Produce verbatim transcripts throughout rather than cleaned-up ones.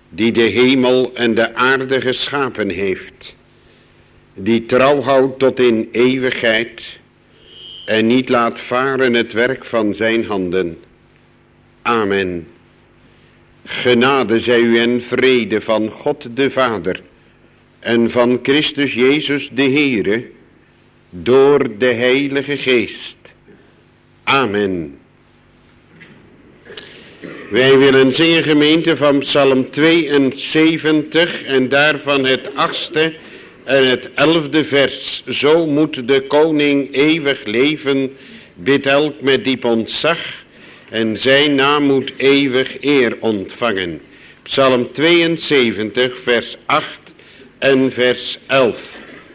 die de hemel en de aarde geschapen heeft, die trouw houdt tot in eeuwigheid en niet laat varen het werk van zijn handen. Amen. Genade zij u en vrede van God de Vader en van Christus Jezus de Heere, door de Heilige Geest. Amen. Wij willen zingen, gemeente, van Psalm tweeënzeventig en daarvan het achtste en het elfde vers. Zo moet de koning eeuwig leven, bidt elk met diep ontzag, en zijn naam moet eeuwig eer ontvangen. Psalm tweeënzeventig, vers acht en vers elf.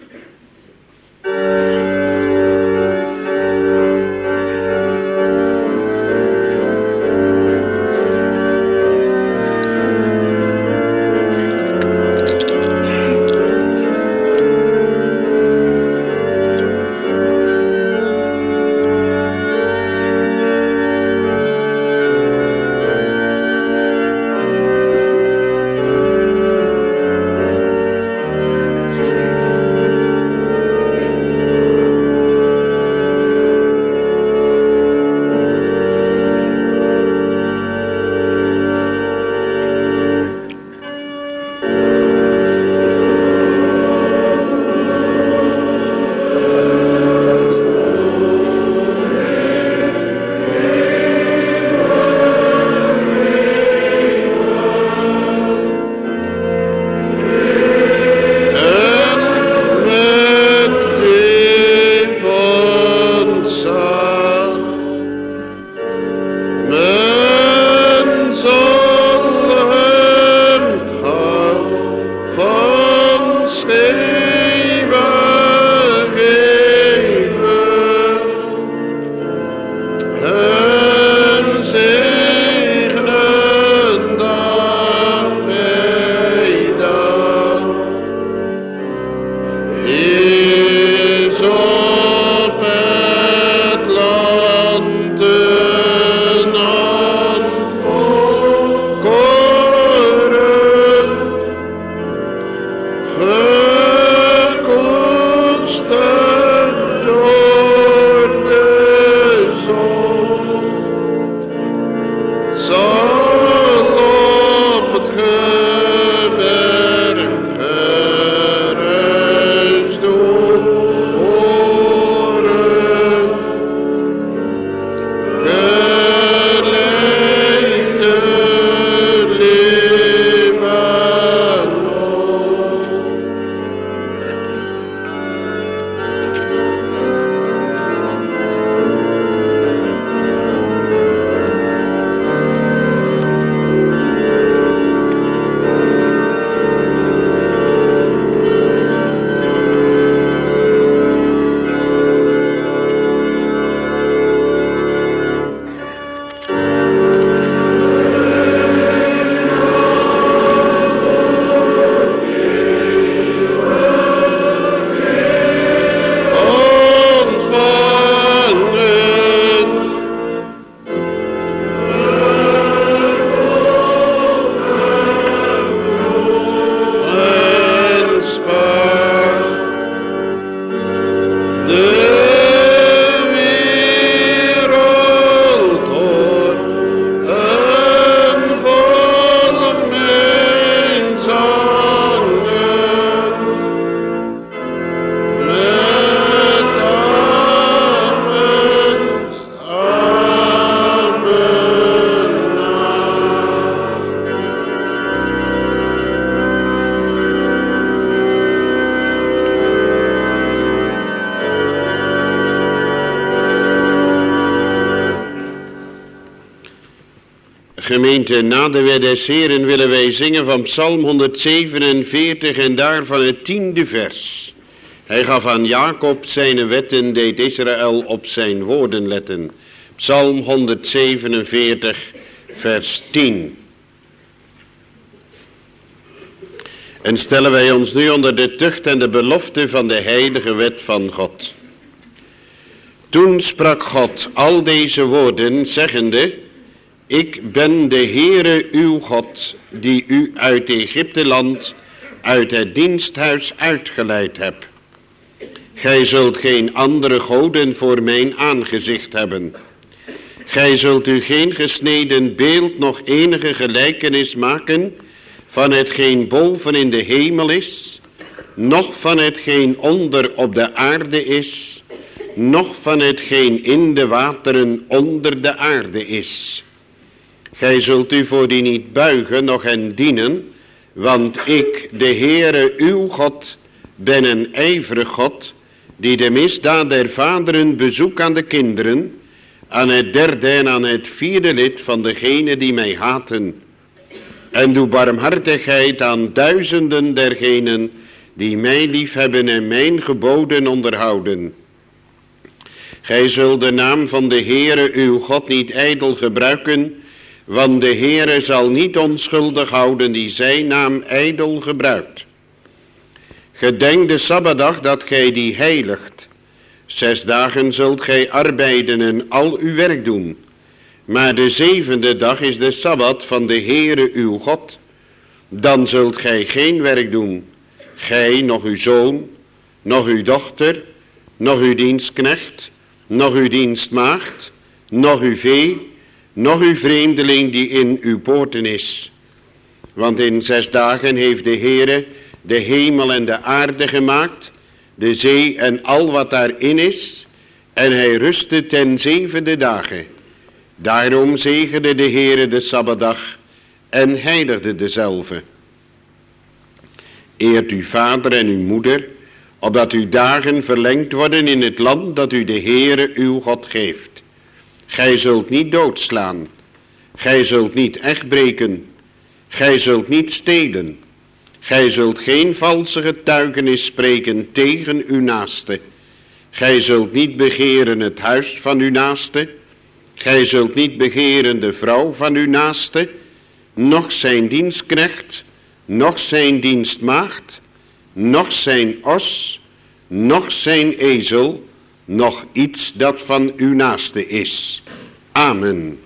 Gemeente, na de wet des Heren willen wij zingen van Psalm honderdzevenenveertig en daarvan het tiende vers. Hij gaf aan Jacob zijn wetten, deed Israël op zijn woorden letten. Psalm honderdzevenenveertig, vers tien. En stellen wij ons nu onder de tucht en de belofte van de heilige wet van God. Toen sprak God al deze woorden, zeggende: Ik ben de Heere uw God, die u uit Egypteland, uit het diensthuis uitgeleid heb. Gij zult geen andere goden voor mijn aangezicht hebben. Gij zult u geen gesneden beeld nog enige gelijkenis maken van hetgeen boven in de hemel is, noch van hetgeen onder op de aarde is, noch van hetgeen in de wateren onder de aarde is. Gij zult u voor die niet buigen, noch hen dienen, want ik, de Heere uw God, ben een ijverig God, die de misdaad der vaderen bezoek aan de kinderen, aan het derde en aan het vierde lid van degenen die mij haten. En doe barmhartigheid aan duizenden dergenen die mij liefhebben en mijn geboden onderhouden. Gij zult de naam van de Heere uw God niet ijdel gebruiken, want de Heere zal niet onschuldig houden die zijn naam ijdel gebruikt. Gedenk de Sabbatdag dat gij die heiligt. Zes dagen zult gij arbeiden en al uw werk doen. Maar de zevende dag is de Sabbat van de Heere uw God. Dan zult gij geen werk doen. Gij, nog uw zoon, nog uw dochter, nog uw dienstknecht, nog uw dienstmaagd, nog uw vee, nog uw vreemdeling die in uw poorten is. Want in zes dagen heeft de Heere de hemel en de aarde gemaakt, de zee en al wat daarin is, en hij rustte ten zevende dagen. Daarom zegende de Heere de Sabbatdag en heiligde dezelve. Eert uw vader en uw moeder, opdat uw dagen verlengd worden in het land dat u de Heere uw God geeft. Gij zult niet doodslaan, gij zult niet echtbreken, gij zult niet stelen, gij zult geen valse getuigenis spreken tegen uw naaste, gij zult niet begeren het huis van uw naaste, gij zult niet begeren de vrouw van uw naaste, noch zijn dienstknecht, noch zijn dienstmaagd, noch zijn os, noch zijn ezel, noch iets dat van uw naaste is. Amen.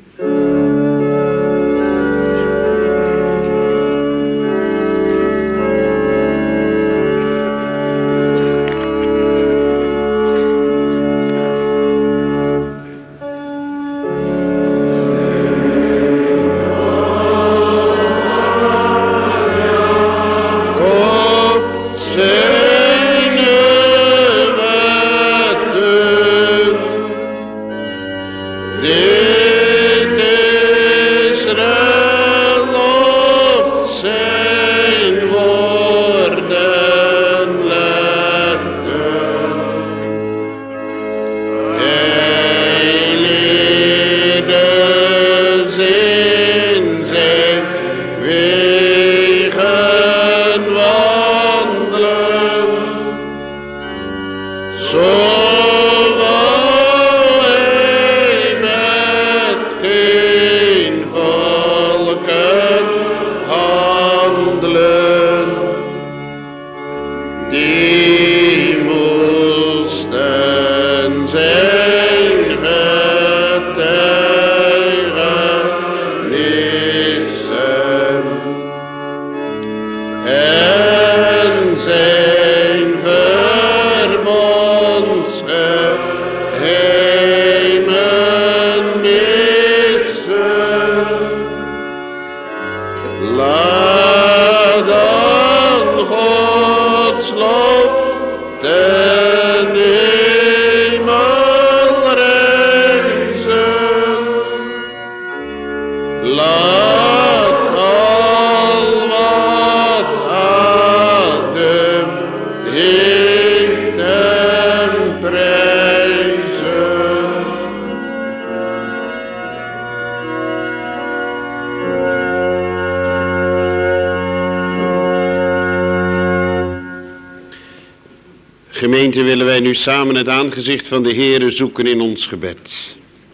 Gemeente, willen wij nu samen het aangezicht van de Heere zoeken in ons gebed.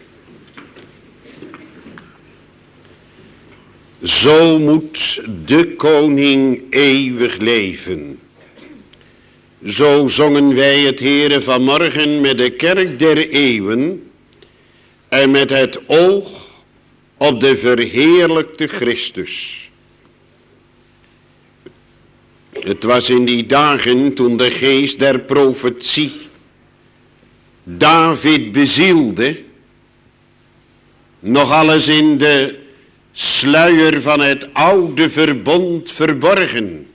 Zo moet de koning eeuwig leven. Zo zongen wij het Heere vanmorgen met de kerk der eeuwen en met het oog op de verheerlijkte Christus. Het was in die dagen toen de geest der profetie David bezielde, nog alles in de sluier van het oude verbond verborgen.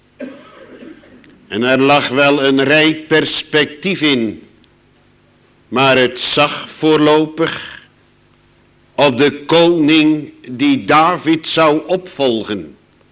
En er lag wel een rijk perspectief in, maar het zag voorlopig op de koning die David zou opvolgen.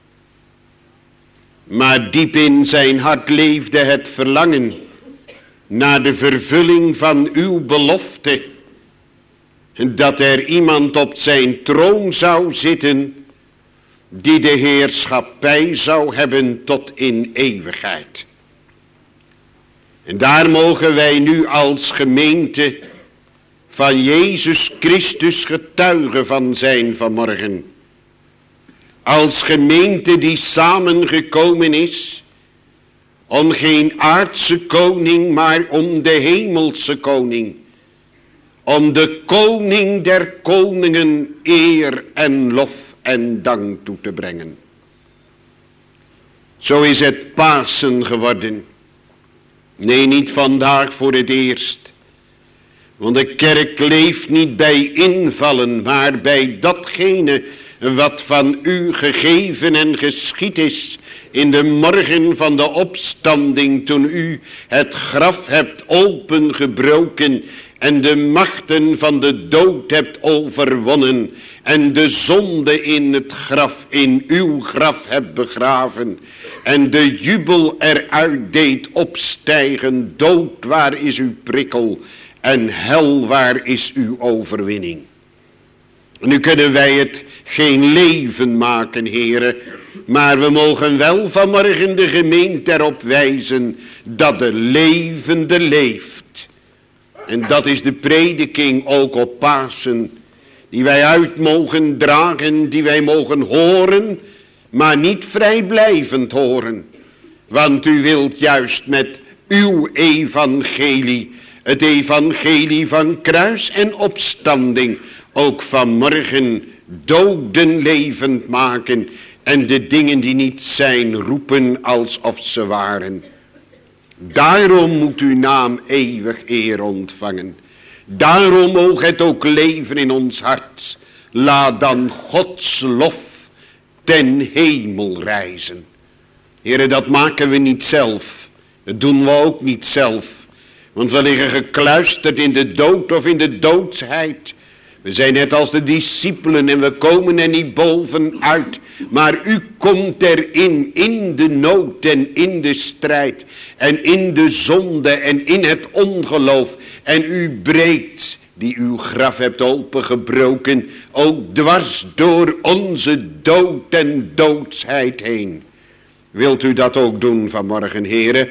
Maar diep in zijn hart leefde het verlangen naar de vervulling van uw belofte, dat er iemand op zijn troon zou zitten die de heerschappij zou hebben tot in eeuwigheid. En daar mogen wij nu als gemeente van Jezus Christus getuigen van zijn vanmorgen. Als gemeente die samengekomen is om geen aardse koning, maar om de hemelse koning. Om de koning der koningen eer en lof en dank toe te brengen. Zo is het Pasen geworden. Nee, niet vandaag voor het eerst. Want de kerk leeft niet bij invallen, maar bij datgene wat van u gegeven en geschied is in de morgen van de opstanding, toen u het graf hebt opengebroken en de machten van de dood hebt overwonnen en de zonde in het graf, in uw graf hebt begraven en de jubel eruit deed opstijgen. Dood, waar is uw prikkel en hel, waar is uw overwinning? Nu kunnen wij het geen leven maken, heren, maar we mogen wel vanmorgen de gemeente erop wijzen dat de levende leeft. En dat is de prediking ook op Pasen, die wij uit mogen dragen, die wij mogen horen, maar niet vrijblijvend horen. Want u wilt juist met uw evangelie, het evangelie van kruis en opstanding, ook vanmorgen doden levend maken en de dingen die niet zijn roepen alsof ze waren. Daarom moet uw naam eeuwig eer ontvangen. Daarom moog het ook leven in ons hart. Laat dan Gods lof ten hemel reizen. Heren, dat maken we niet zelf. Dat doen we ook niet zelf. Want we liggen gekluisterd in de dood of in de doodsheid. We zijn net als de discipelen en we komen er niet bovenuit. Maar u komt erin, in de nood en in de strijd. En in de zonde en in het ongeloof. En u breekt, die uw graf hebt opengebroken, ook dwars door onze dood en doodsheid heen. Wilt u dat ook doen vanmorgen, heren?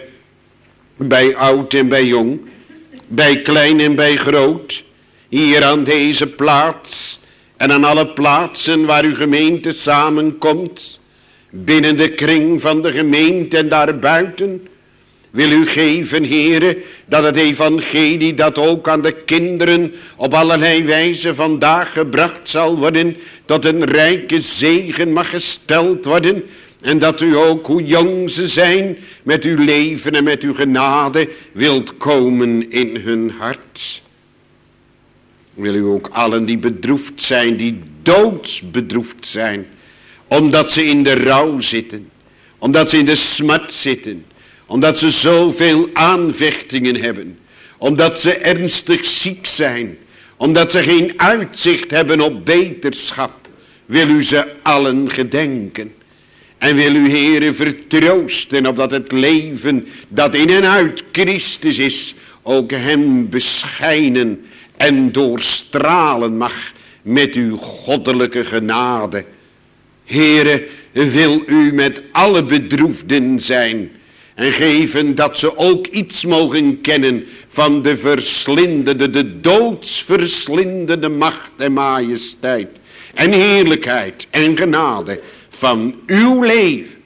Bij oud en bij jong. Bij klein en bij groot. Hier aan deze plaats en aan alle plaatsen waar uw gemeente samenkomt, binnen de kring van de gemeente en daarbuiten, wil u geven, heren, dat het evangelie dat ook aan de kinderen op allerlei wijze vandaag gebracht zal worden, tot een rijke zegen mag gesteld worden, en dat u ook, hoe jong ze zijn, met uw leven en met uw genade wilt komen in hun hart. Wil u ook allen die bedroefd zijn, die doodsbedroefd zijn, omdat ze in de rouw zitten, omdat ze in de smart zitten, omdat ze zoveel aanvechtingen hebben, omdat ze ernstig ziek zijn, omdat ze geen uitzicht hebben op beterschap, wil u ze allen gedenken. En wil u, Heere, vertroosten opdat het leven dat in en uit Christus is, ook hem beschijnen en doorstralen mag met uw goddelijke genade. Heere, wil u met alle bedroefden zijn en geven dat ze ook iets mogen kennen van de verslindende, de doodsverslindende macht en majesteit en heerlijkheid en genade van uw leven.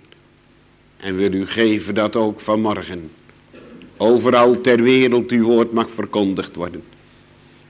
En wil u geven dat ook vanmorgen overal ter wereld uw woord mag verkondigd worden.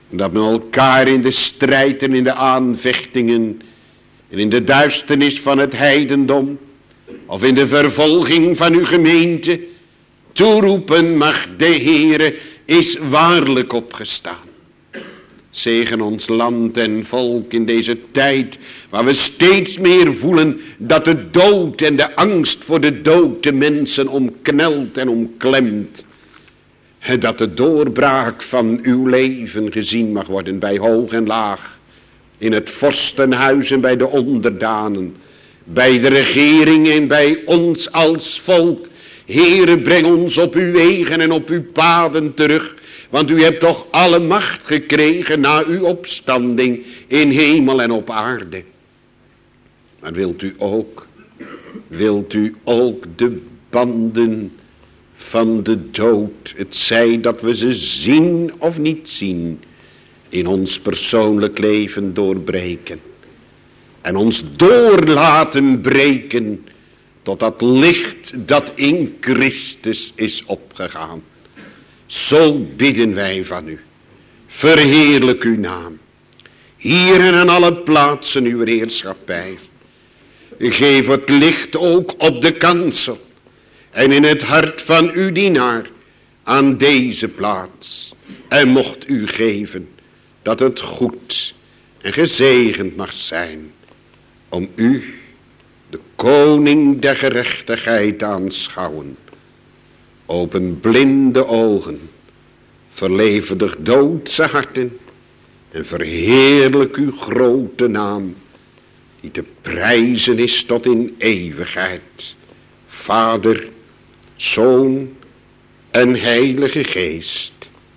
Dat men elkaar in de strijd en in de aanvechtingen en in de duisternis van het heidendom of in de vervolging van uw gemeente toeroepen mag: de Heere is waarlijk opgestaan. Zegen ons land en volk in deze tijd waar we steeds meer voelen dat de dood en de angst voor de dood de mensen omknelt en omklemt. En dat de doorbraak van uw leven gezien mag worden bij hoog en laag, in het vorstenhuis en bij de onderdanen, bij de regering en bij ons als volk. Heere, breng ons op uw wegen en op uw paden terug, want u hebt toch alle macht gekregen na uw opstanding in hemel en op aarde. Maar wilt u ook, wilt u ook de banden van de dood, het zij dat we ze zien of niet zien, in ons persoonlijk leven doorbreken. En ons door laten breken tot dat licht dat in Christus is opgegaan. Zo bidden wij van u. Verheerlijk uw naam. Hier en aan alle plaatsen uw heerschappij. Geef het licht ook op de kansel en in het hart van uw dienaar aan deze plaats. En mocht u geven dat het goed en gezegend mag zijn om u, de koning der gerechtigheid, aanschouwen. Open blinde ogen, verlevendig doodse harten en verheerlijk uw grote naam, die te prijzen is tot in eeuwigheid. Vader, Zoon en Heilige Geest.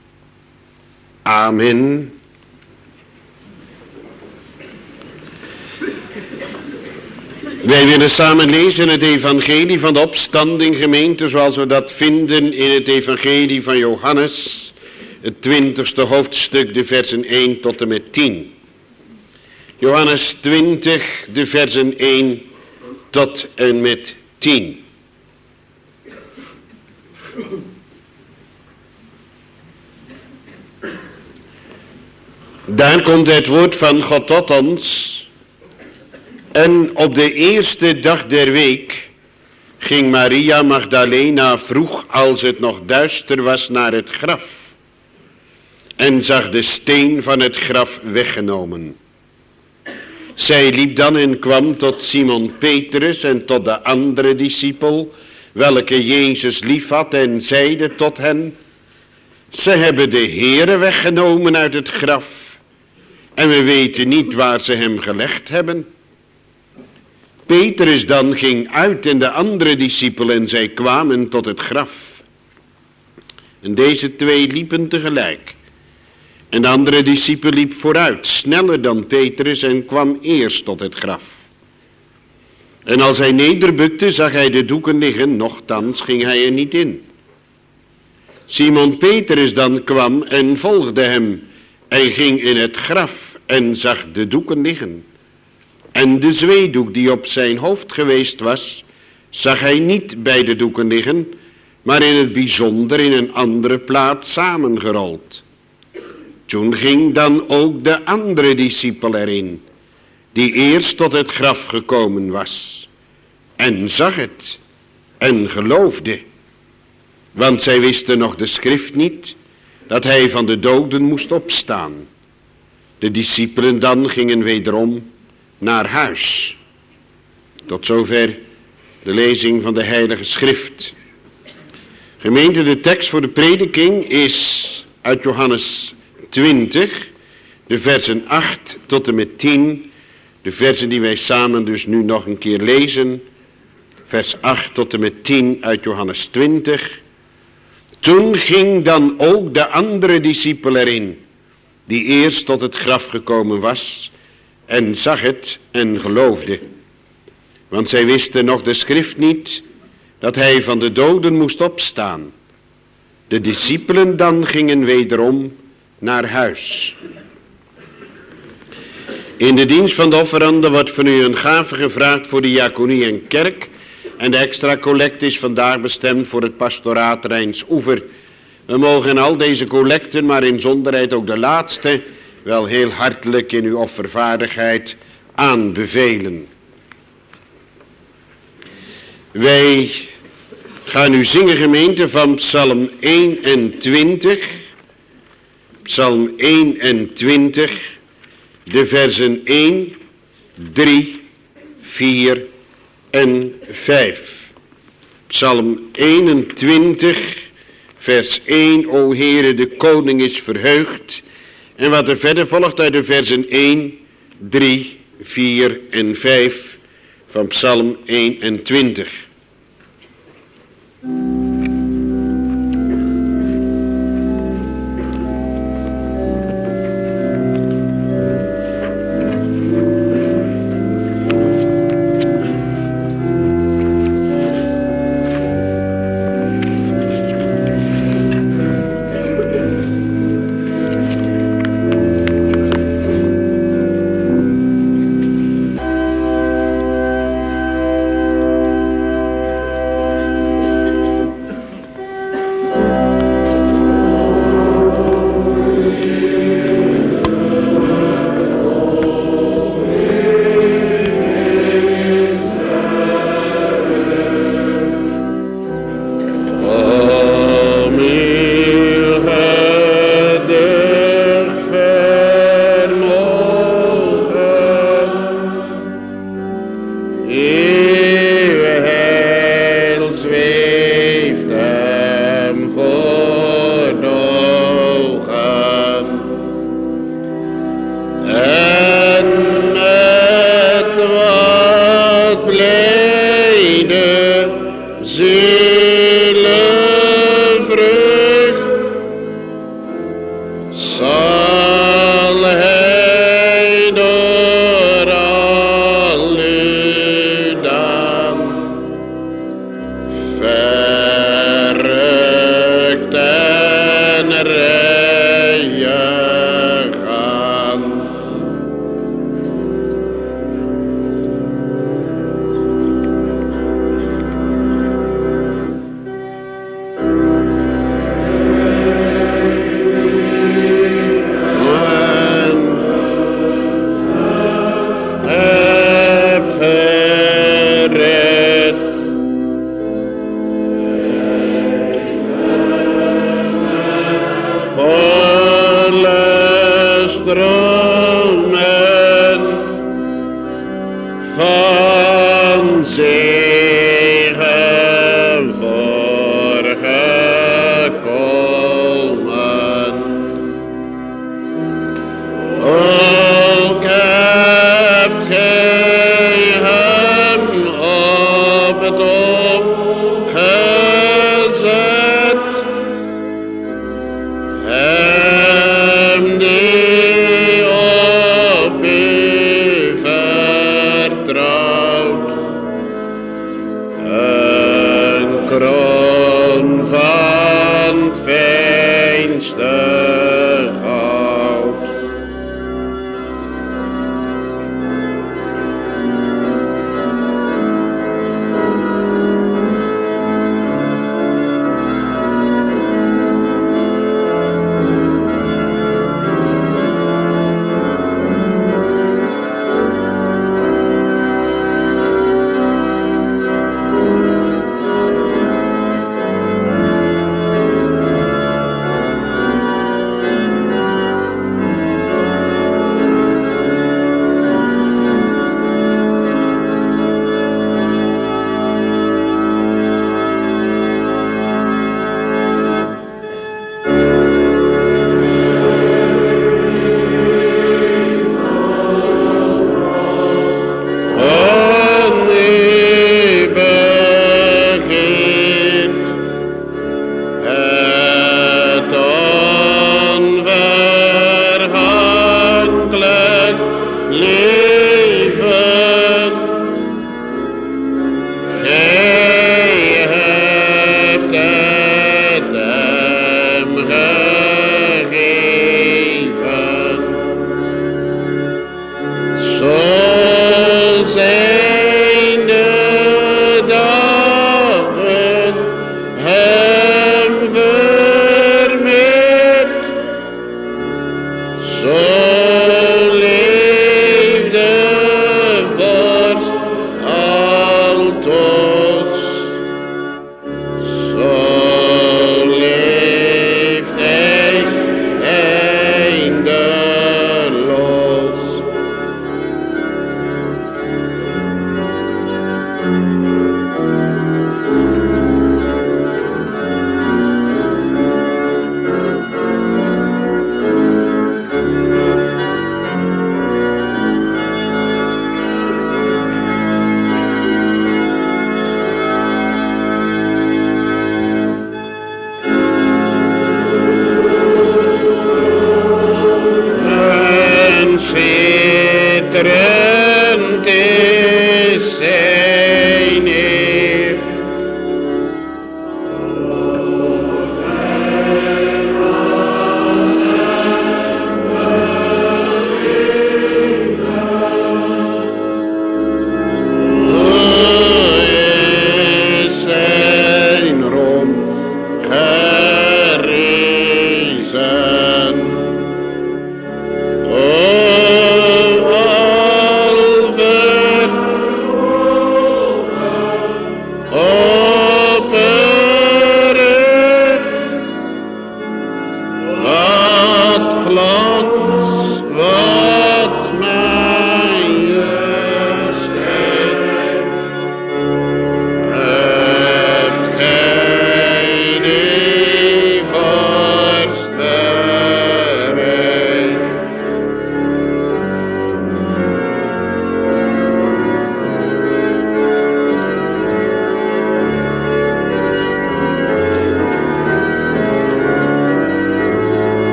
Amen. Wij willen samen lezen het evangelie van de opstanding, gemeente, zoals we dat vinden in het evangelie van Johannes, het twintigste hoofdstuk, de versen één tot en met tien. Johannes twintig, de versen één tot en met tien. Daar komt het woord van God tot ons. En op de eerste dag der week ging Maria Magdalena vroeg, als het nog duister was, naar het graf. En zag de steen van het graf weggenomen. Zij liep dan en kwam tot Simon Petrus en tot de andere discipel, welke Jezus lief had, en zeide tot hen: ze hebben de Heere weggenomen uit het graf, en we weten niet waar ze hem gelegd hebben. Petrus dan ging uit en de andere discipelen, en zij kwamen tot het graf. En deze twee liepen tegelijk. En de andere discipel liep vooruit, sneller dan Petrus, en kwam eerst tot het graf. En als hij nederbukte, zag hij de doeken liggen, nochtans ging hij er niet in. Simon Petrus dan kwam en volgde hem, en ging in het graf en zag de doeken liggen. En de zweedoek die op zijn hoofd geweest was, zag hij niet bij de doeken liggen, maar in het bijzonder in een andere plaats samengerold. Toen ging dan ook de andere discipel erin, die eerst tot het graf gekomen was, en zag het en geloofde. Want zij wisten nog de schrift niet, dat hij van de doden moest opstaan. De discipelen dan gingen wederom naar huis. Tot zover de lezing van de Heilige Schrift. Gemeente, de tekst voor de prediking is uit Johannes twintig, de versen acht tot en met tien. De versen die wij samen dus nu nog een keer lezen. Vers acht tot en met tien uit Johannes twintig. Toen ging dan ook de andere discipel erin, die eerst tot het graf gekomen was, en zag het en geloofde. Want zij wisten nog de schrift niet, dat hij van de doden moest opstaan. De discipelen dan gingen wederom naar huis. In de dienst van de offerande wordt van u een gave gevraagd voor de diaconie en kerk. En de extra collect is vandaag bestemd voor het pastoraat Rijnsoever, We mogen al deze collecten, maar in zonderheid ook de laatste, wel heel hartelijk in uw offervaardigheid aanbevelen. Wij gaan nu zingen, gemeente, van Psalm eenentwintig. Psalm eenentwintig, de versen één, drie, vier en vijf. Psalm eenentwintig, vers één. O Heere, de koning is verheugd. En wat er verder volgt uit de versen één, drie, vier en vijf van Psalm eenentwintig.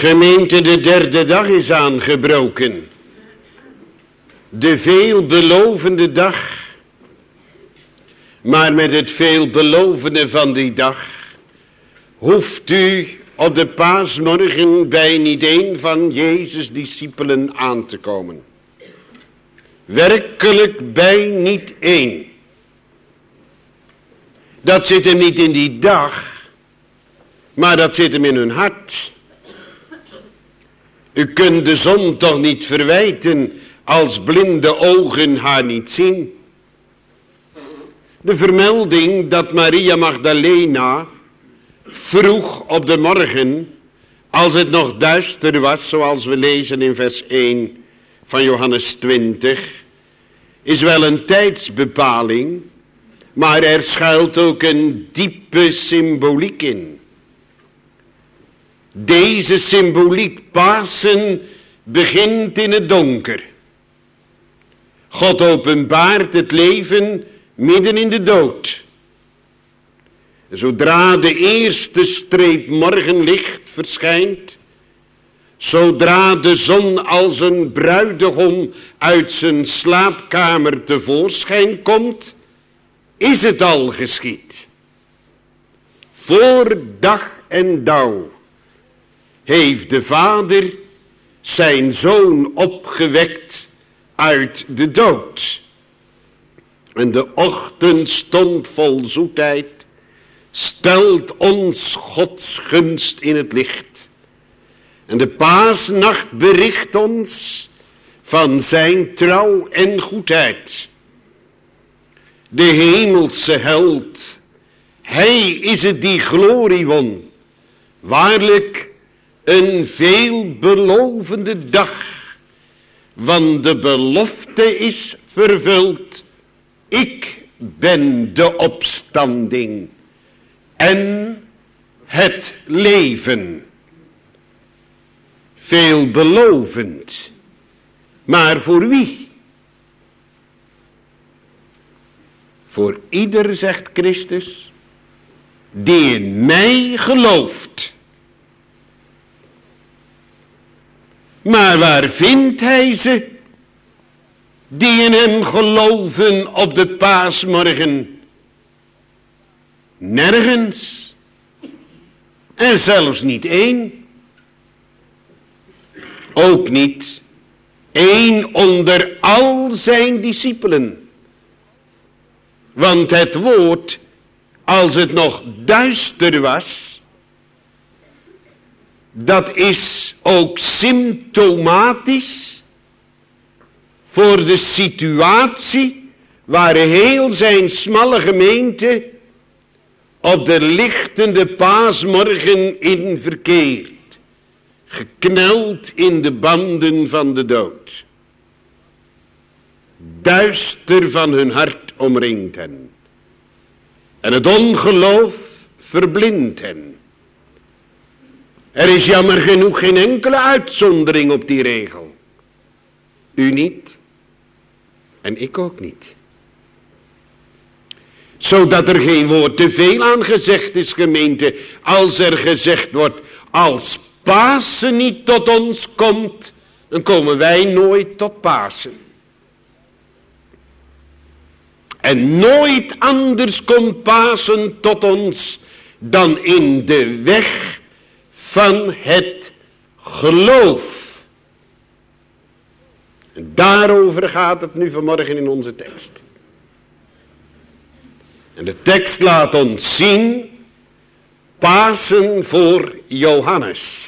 Gemeente, de derde dag is aangebroken. De veelbelovende dag. Maar met het veelbelovende van die dag hoeft u op de paasmorgen bij niet één van Jezus' discipelen aan te komen. Werkelijk bij niet één. Dat zit hem niet in die dag, maar dat zit hem in hun hart. U kunt de zon toch niet verwijten als blinde ogen haar niet zien. De vermelding dat Maria Magdalena vroeg op de morgen, als het nog duister was, zoals we lezen in vers één van Johannes twintig, is wel een tijdsbepaling, maar er schuilt ook een diepe symboliek in. Deze symboliek, Pasen, begint in het donker. God openbaart het leven midden in de dood. Zodra de eerste streep morgenlicht verschijnt, zodra de zon als een bruidegom uit zijn slaapkamer tevoorschijn komt, is het al geschied. Voor dag en dauw heeft de Vader zijn Zoon opgewekt uit de dood. En de ochtendstond vol zoetheid stelt ons Gods gunst in het licht. En de paasnacht bericht ons van zijn trouw en goedheid. De hemelse held, hij is het die glorie won. Waarlijk een veelbelovende dag, want de belofte is vervuld. Ik ben de opstanding en het leven. Veelbelovend, maar voor wie? Voor ieder, zegt Christus, die in mij gelooft. Maar waar vindt hij ze, die in hem geloven op de paasmorgen? Nergens. En zelfs niet één. Ook niet één onder al zijn discipelen. Want het woord, als het nog duister was, dat is ook symptomatisch voor de situatie waar heel zijn smalle gemeente op de lichtende paasmorgen in verkeert. Gekneld in de banden van de dood. Duister van hun hart omringt hen. En het ongeloof verblindt hen. Er is jammer genoeg geen enkele uitzondering op die regel. U niet. En ik ook niet. Zodat er geen woord te veel aan gezegd is, gemeente. Als er gezegd wordt, als Pasen niet tot ons komt, dan komen wij nooit tot Pasen. En nooit anders komt Pasen tot ons dan in de weg van het geloof. En daarover gaat het nu vanmorgen in onze tekst. En de tekst laat ons zien, Pasen voor Johannes.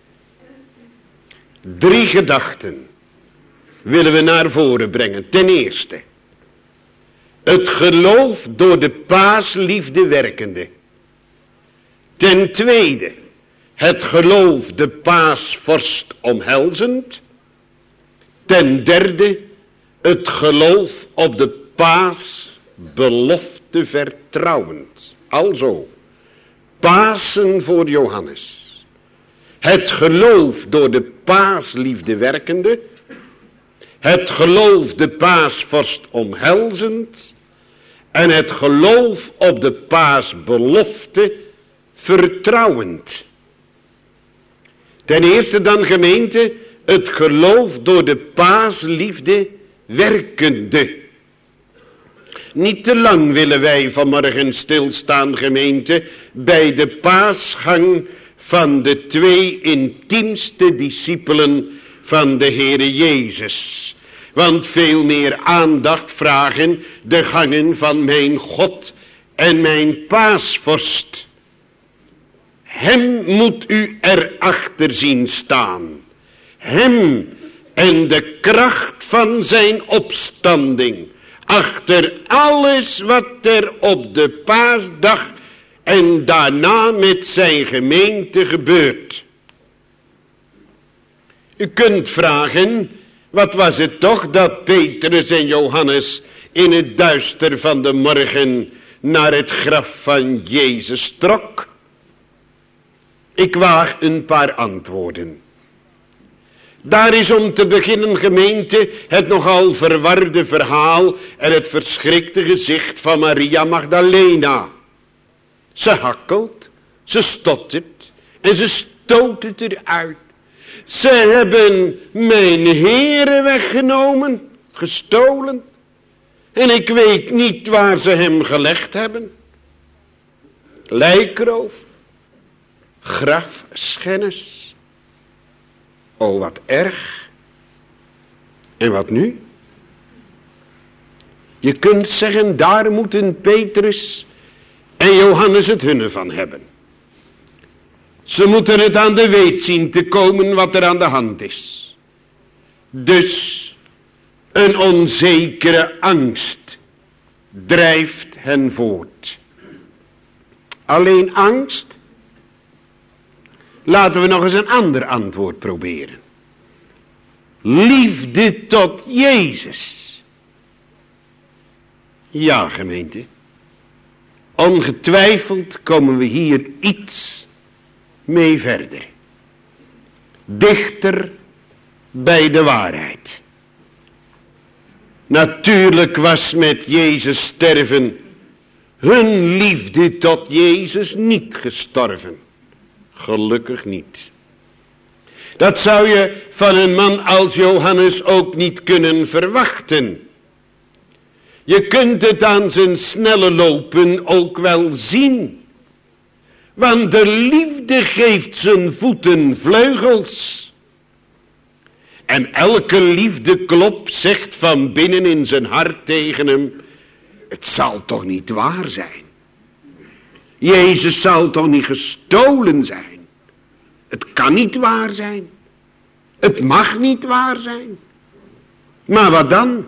Drie gedachten willen we naar voren brengen. Ten eerste, het geloof door de paasliefde werkende. Ten tweede, het geloof de paasvorst omhelzend. Ten derde, het geloof op de paasbelofte vertrouwend. Alzo, Pasen voor Johannes. Het geloof door de paasliefde werkende. Het geloof de paasvorst omhelzend. En het geloof op de paasbelofte vertrouwend. Ten eerste dan, gemeente, het geloof door de paasliefde werkende. Niet te lang willen wij vanmorgen stilstaan, gemeente, bij de paasgang van de twee intiemste discipelen van de Heere Jezus. Want veel meer aandacht vragen de gangen van mijn God en mijn paasvorst. Hem moet u erachter zien staan. Hem en de kracht van zijn opstanding. Achter alles wat er op de paasdag en daarna met zijn gemeente gebeurt. U kunt vragen, wat was het toch dat Petrus en Johannes in het duister van de morgen naar het graf van Jezus trok? Ik waag een paar antwoorden. Daar is om te beginnen, gemeente, het nogal verwarde verhaal en het verschrikte gezicht van Maria Magdalena. Ze hakkelt, ze stottert en ze stoot het eruit. Ze hebben mijn Heere weggenomen, gestolen. En ik weet niet waar ze hem gelegd hebben. Lijkroof, grafschennis. Oh, wat erg. En wat nu? Je kunt zeggen, daar moeten Petrus en Johannes het hunne van hebben. Ze moeten het aan de weet zien te komen wat er aan de hand is. Dus een onzekere angst drijft hen voort. Alleen angst? Laten we nog eens een ander antwoord proberen. Liefde tot Jezus. Ja, gemeente. Ongetwijfeld komen we hier iets mee verder. Dichter bij de waarheid. Natuurlijk was met Jezus sterven hun liefde tot Jezus niet gestorven. Gelukkig niet. Dat zou je van een man als Johannes ook niet kunnen verwachten. Je kunt het aan zijn snelle lopen ook wel zien. Want de liefde geeft zijn voeten vleugels. En elke liefdeklop zegt van binnen in zijn hart tegen hem: het zal toch niet waar zijn. Jezus zal toch niet gestolen zijn. Het kan niet waar zijn. Het mag niet waar zijn. Maar wat dan?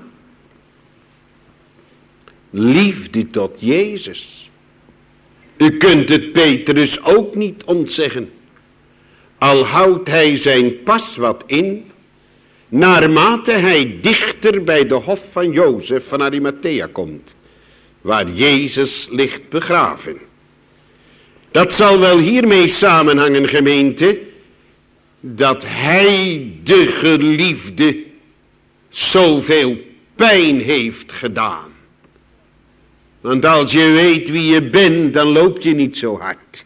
Liefde tot Jezus. U kunt het Petrus ook niet ontzeggen. Al houdt hij zijn pas wat in, naarmate hij dichter bij de hof van Jozef van Arimathea komt, waar Jezus ligt begraven. Dat zal wel hiermee samenhangen, gemeente, dat hij, de geliefde, zoveel pijn heeft gedaan. Want als je weet wie je bent, dan loop je niet zo hard.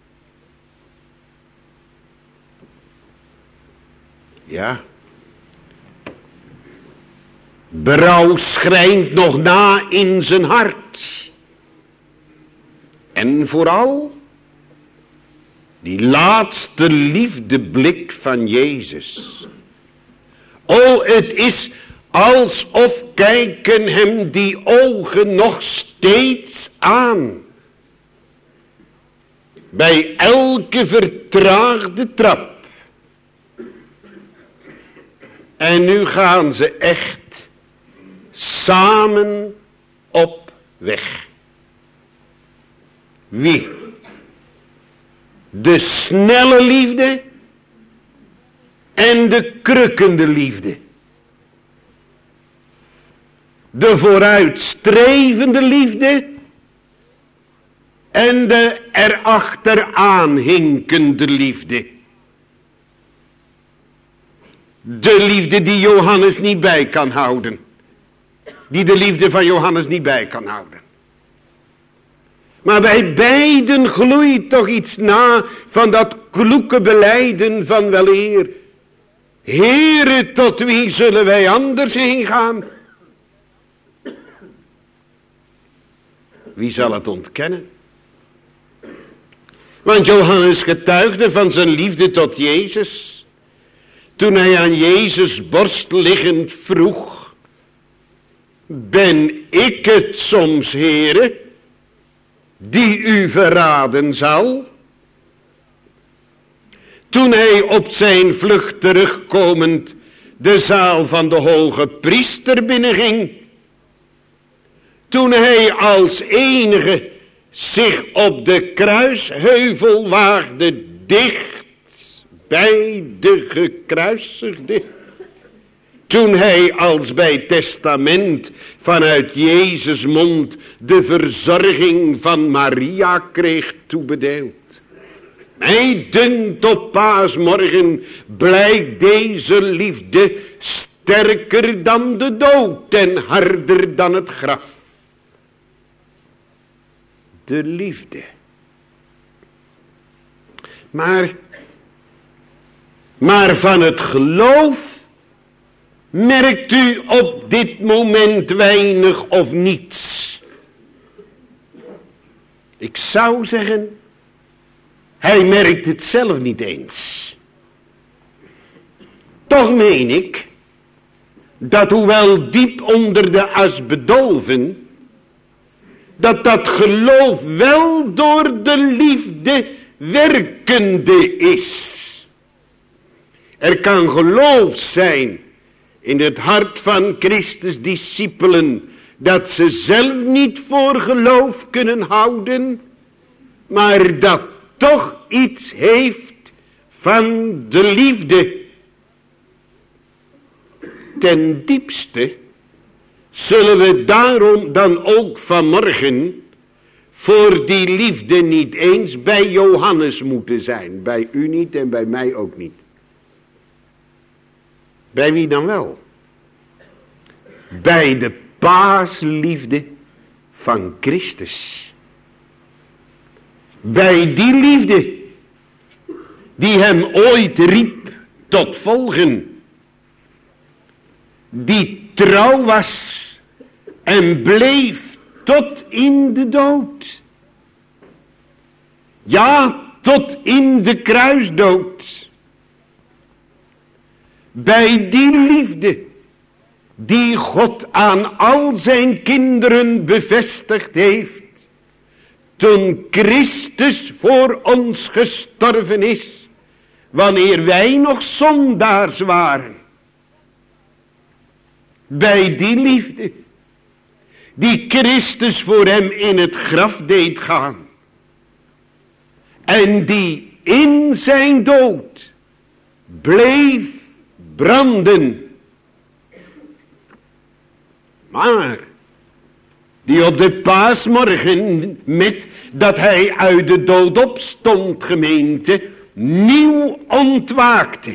Ja. Berouw schrijnt nog na in zijn hart. En vooral die laatste liefdeblik van Jezus. O, het is alsof kijken hem die ogen nog steeds aan. Bij elke vertraagde trap. En nu gaan ze echt samen op weg. Wie? De snelle liefde en de krukkende liefde. De vooruitstrevende liefde en de erachteraan hinkende liefde. De liefde die Johannes niet bij kan houden. Die de liefde van Johannes niet bij kan houden. Maar bij beiden gloeit toch iets na van dat kloeke belijden van weleer. Heere, tot wie zullen wij anders heen gaan? Wie zal het ontkennen? Want Johannes getuigde van zijn liefde tot Jezus, toen hij aan Jezus borst liggend vroeg: ben ik het soms, Heere, die u verraden zal? Toen hij op zijn vlucht terugkomend de zaal van de hoge priester binnenging, toen hij als enige zich op de kruisheuvel waagde dicht bij de gekruisigde, toen hij als bij testament vanuit Jezus' mond de verzorging van Maria kreeg toebedeeld. Mij dunkt op paasmorgen blijkt deze liefde sterker dan de dood en harder dan het graf. De liefde. Maar, maar van het geloof merkt u op dit moment weinig of niets. Ik zou zeggen, hij merkt het zelf niet eens. Toch meen ik dat hoewel diep onder de as bedolven, dat dat geloof wel door de liefde werkende is. Er kan geloof zijn in het hart van Christus discipelen, dat ze zelf niet voor geloof kunnen houden, maar dat toch iets heeft van de liefde. Ten diepste zullen we daarom dan ook vanmorgen voor die liefde niet eens bij Johannes moeten zijn. Bij u niet en bij mij ook niet. Bij wie dan wel? Bij de paasliefde van Christus. Bij die liefde die hem ooit riep tot volgen. Die trouw was en bleef tot in de dood. Ja, tot in de kruisdood. Bij die liefde die God aan al zijn kinderen bevestigd heeft, toen Christus voor ons gestorven is, wanneer wij nog zondaars waren. Bij die liefde die Christus voor hem in het graf deed gaan, en die in zijn dood bleef branden, maar die op de paasmorgen, met dat hij uit de dood opstond, gemeente, nieuw ontwaakte.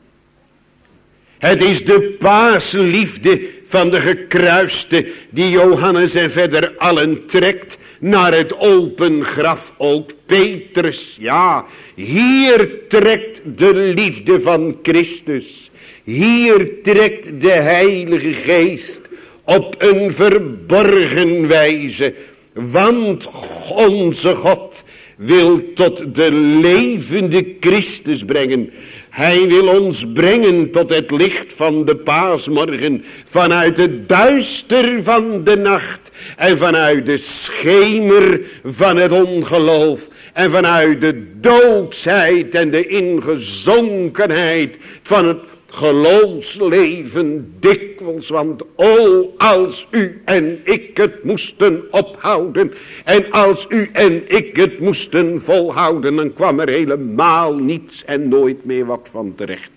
Het is de paasliefde van de gekruiste die Johannes en verder allen trekt naar het open graf. Ook Petrus, ja, hier trekt de liefde van Christus. Hier trekt de Heilige Geest op een verborgen wijze. Want onze God wil tot de levende Christus brengen. Hij wil ons brengen tot het licht van de paasmorgen, vanuit het duister van de nacht en vanuit de schemer van het ongeloof en vanuit de doodsheid en de ingezonkenheid van het geloofsleven dikwijls. Want o, als u en ik het moesten ophouden en als u en ik het moesten volhouden, dan kwam er helemaal niets en nooit meer wat van terecht.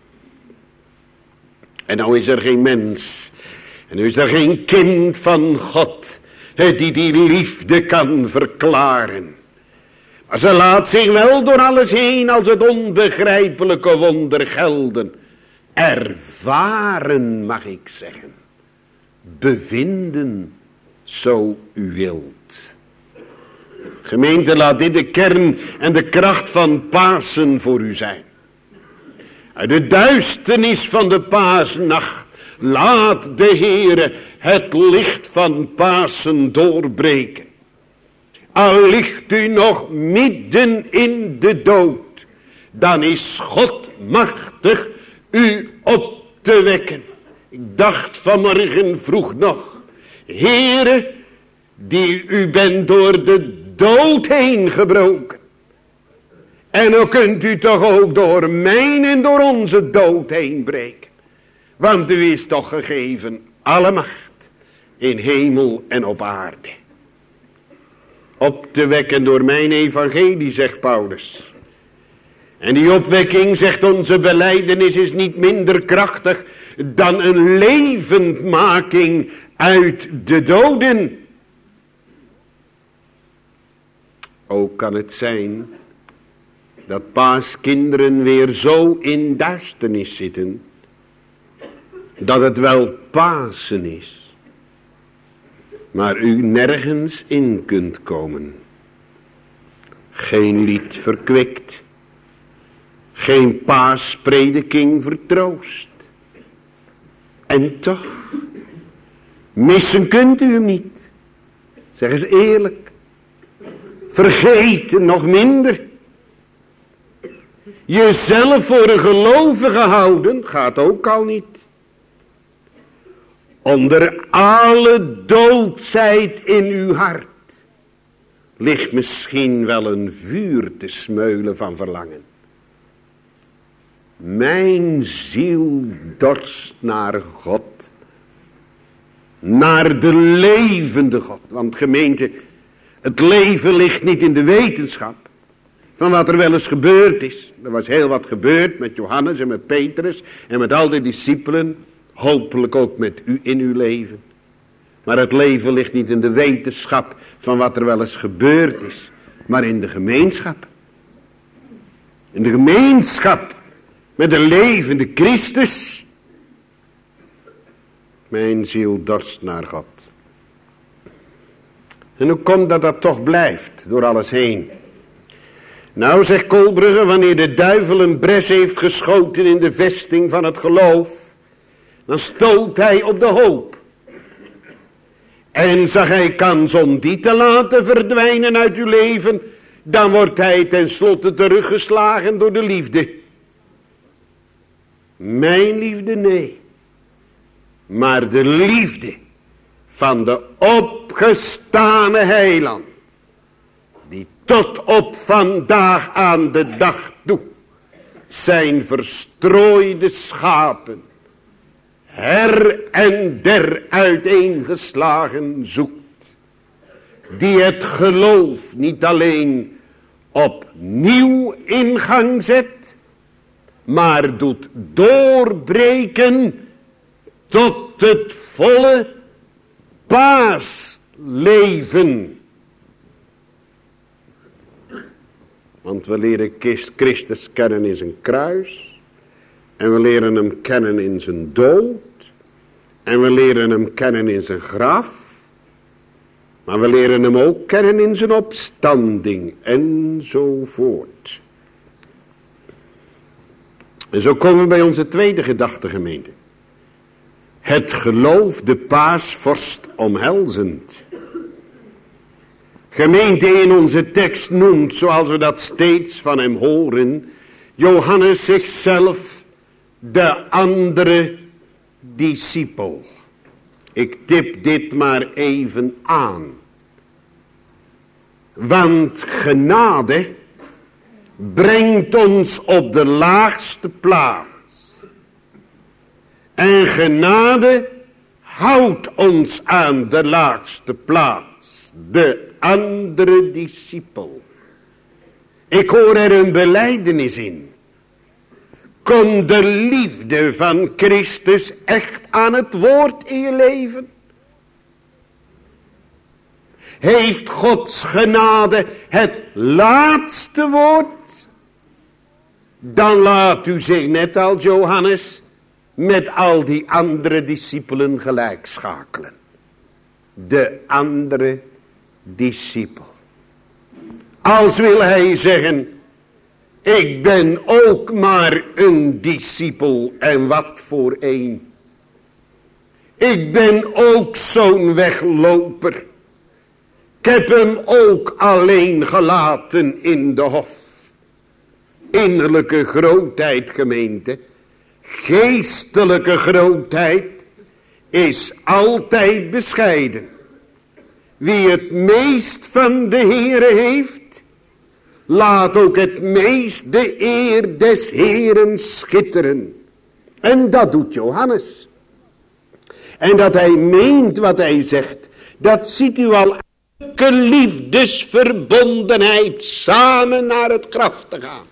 En nou is er geen mens en nu is er geen kind van God die die liefde kan verklaren. Maar ze laat zich wel door alles heen als het onbegrijpelijke wonder gelden. Ervaren, mag ik zeggen. Bevinden, zo u wilt. Gemeente, laat dit de kern en de kracht van Pasen voor u zijn. Uit de duisternis van de paasnacht laat de Heere het licht van Pasen doorbreken. Al ligt u nog midden in de dood, dan is God machtig u op te wekken. Ik dacht vanmorgen vroeg nog, Heere, die u bent door de dood heen gebroken. En dan kunt u toch ook door mijn en door onze dood heen breken. Want u is toch gegeven alle macht in hemel en op aarde. Op te wekken door mijn evangelie, zegt Paulus. En die opwekking, zegt onze belijdenis, is niet minder krachtig dan een levendmaking uit de doden. Ook kan het zijn dat paaskinderen weer zo in duisternis zitten, dat het wel Pasen is, maar u nergens in kunt komen. Geen lied verkwikt, geen paasprediking vertroost. En toch, missen kunt u hem niet. Zeg eens eerlijk. Vergeten nog minder. Jezelf voor een gelovige houden gaat ook al niet. Onder alle doodsheid in uw hart ligt misschien wel een vuur te smeulen van verlangen. Mijn ziel dorst naar God. Naar de levende God. Want gemeente, het leven ligt niet in de wetenschap van wat er wel eens gebeurd is. Er was heel wat gebeurd met Johannes en met Petrus en met al die discipelen. Hopelijk ook met u in uw leven. Maar het leven ligt niet in de wetenschap van wat er wel eens gebeurd is. Maar in de gemeenschap. In de gemeenschap met de levende Christus. Mijn ziel dorst naar God. En hoe komt dat dat toch blijft door alles heen? Nou, zegt Kolbrugge, wanneer de duivel een bres heeft geschoten in de vesting van het geloof, dan stoot hij op de hoop. En zag hij kans om die te laten verdwijnen uit uw leven, dan wordt hij tenslotte teruggeslagen door de liefde. Mijn liefde, nee. Maar de liefde van de opgestane heiland, die tot op vandaag aan de dag toe zijn verstrooide schapen her en der uiteengeslagen zoekt. Die het geloof niet alleen opnieuw in gang zet, maar doet doorbreken tot het volle paasleven. Want we leren Christus kennen in zijn kruis. En we leren hem kennen in zijn dood. En we leren hem kennen in zijn graf. Maar we leren hem ook kennen in zijn opstanding. Enzovoort. En zo komen we bij onze tweede gedachte, gemeente. Het geloof de paasvorst omhelzend. Gemeente, in onze tekst noemt, zoals we dat steeds van hem horen, Johannes zichzelf de andere discipel. Ik tip dit maar even aan. Want genade brengt ons op de laagste plaats. En genade houdt ons aan de laagste plaats. De andere discipel. Ik hoor er een belijdenis in. Komt de liefde van Christus echt aan het woord in je leven? Heeft Gods genade het laatste woord? Dan laat u zich net als Johannes met al die andere discipelen gelijk schakelen. De andere discipel. Als wil hij zeggen, ik ben ook maar een discipel en wat voor een. Ik ben ook zo'n wegloper. Ik heb hem ook alleen gelaten in de hof. Innerlijke grootheid, gemeente, geestelijke grootheid is altijd bescheiden. Wie het meest van de Heere heeft, laat ook het meest de eer des Heeren schitteren. En dat doet Johannes. En dat hij meent wat hij zegt, dat ziet u al. Elke liefdesverbondenheid samen naar het graf te gaan.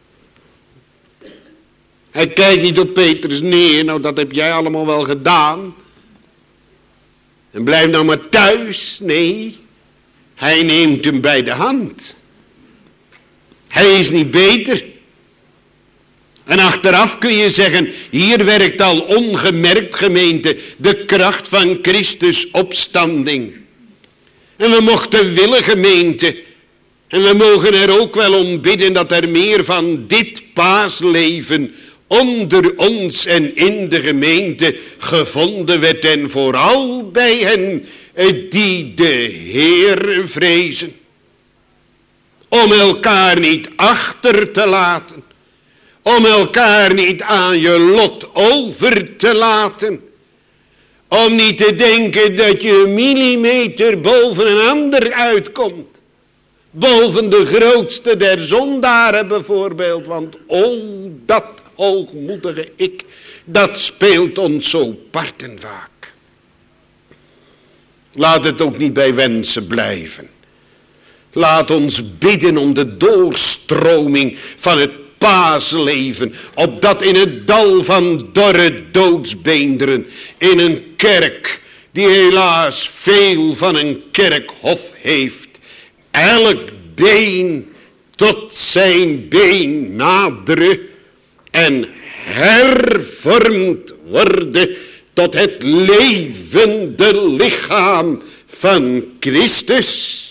Hij kijkt niet op Petrus neer, nou dat heb jij allemaal wel gedaan. En blijf nou maar thuis, nee. Hij neemt hem bij de hand. Hij is niet beter. En achteraf kun je zeggen, hier werkt al ongemerkt, gemeente, de kracht van Christus opstanding. En we mochten willen, gemeente, en we mogen er ook wel om bidden dat er meer van dit paasleven onder ons en in de gemeente gevonden werd. En vooral bij hen die de Heer vrezen. Om elkaar niet achter te laten. Om elkaar niet aan je lot over te laten. Om niet te denken dat je een millimeter boven een ander uitkomt. Boven de grootste der zondaren bijvoorbeeld. Want oh, dat hoogmoedige ik, dat speelt ons zo parten vaak. Laat het ook niet bij wensen blijven. Laat ons bidden om de doorstroming van het paasleven, opdat in het dal van dorre doodsbeenderen, in een kerk die helaas veel van een kerkhof heeft, elk been tot zijn been naderen en hervormd worden tot het levende lichaam van Christus.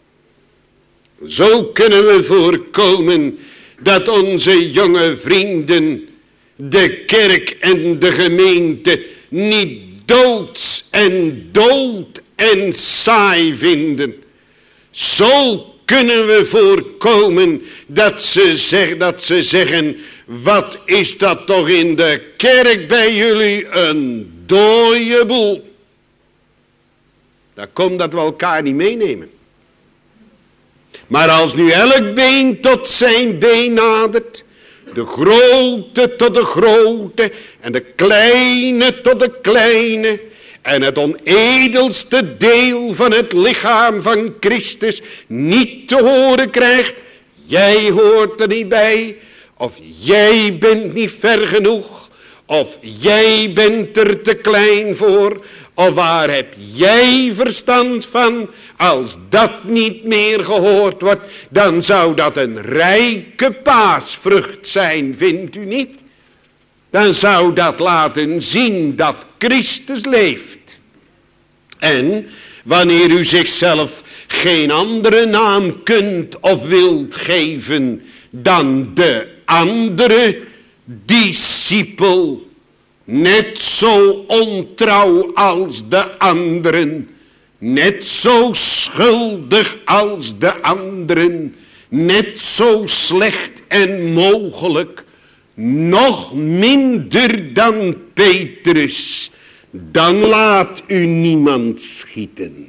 Zo kunnen we voorkomen dat onze jonge vrienden de kerk en de gemeente niet doods en dood en saai vinden. Zo kunnen we voorkomen dat ze, zeg, dat ze zeggen, wat is dat toch in de kerk bij jullie een dooie boel. Dat komt dat we elkaar niet meenemen. Maar als nu elk been tot zijn been nadert, de grote tot de grote en de kleine tot de kleine, en het onedelste deel van het lichaam van Christus niet te horen krijgt, jij hoort er niet bij, of jij bent niet ver genoeg, of jij bent er te klein voor, of waar heb jij verstand van? Als dat niet meer gehoord wordt, dan zou dat een rijke paasvrucht zijn, vindt u niet? Dan zou dat laten zien dat Christus leeft. En wanneer u zichzelf geen andere naam kunt of wilt geven dan de andere discipel, net zo ontrouw als de anderen, net zo schuldig als de anderen, net zo slecht en mogelijk, nog minder dan Petrus, dan laat u niemand schieten.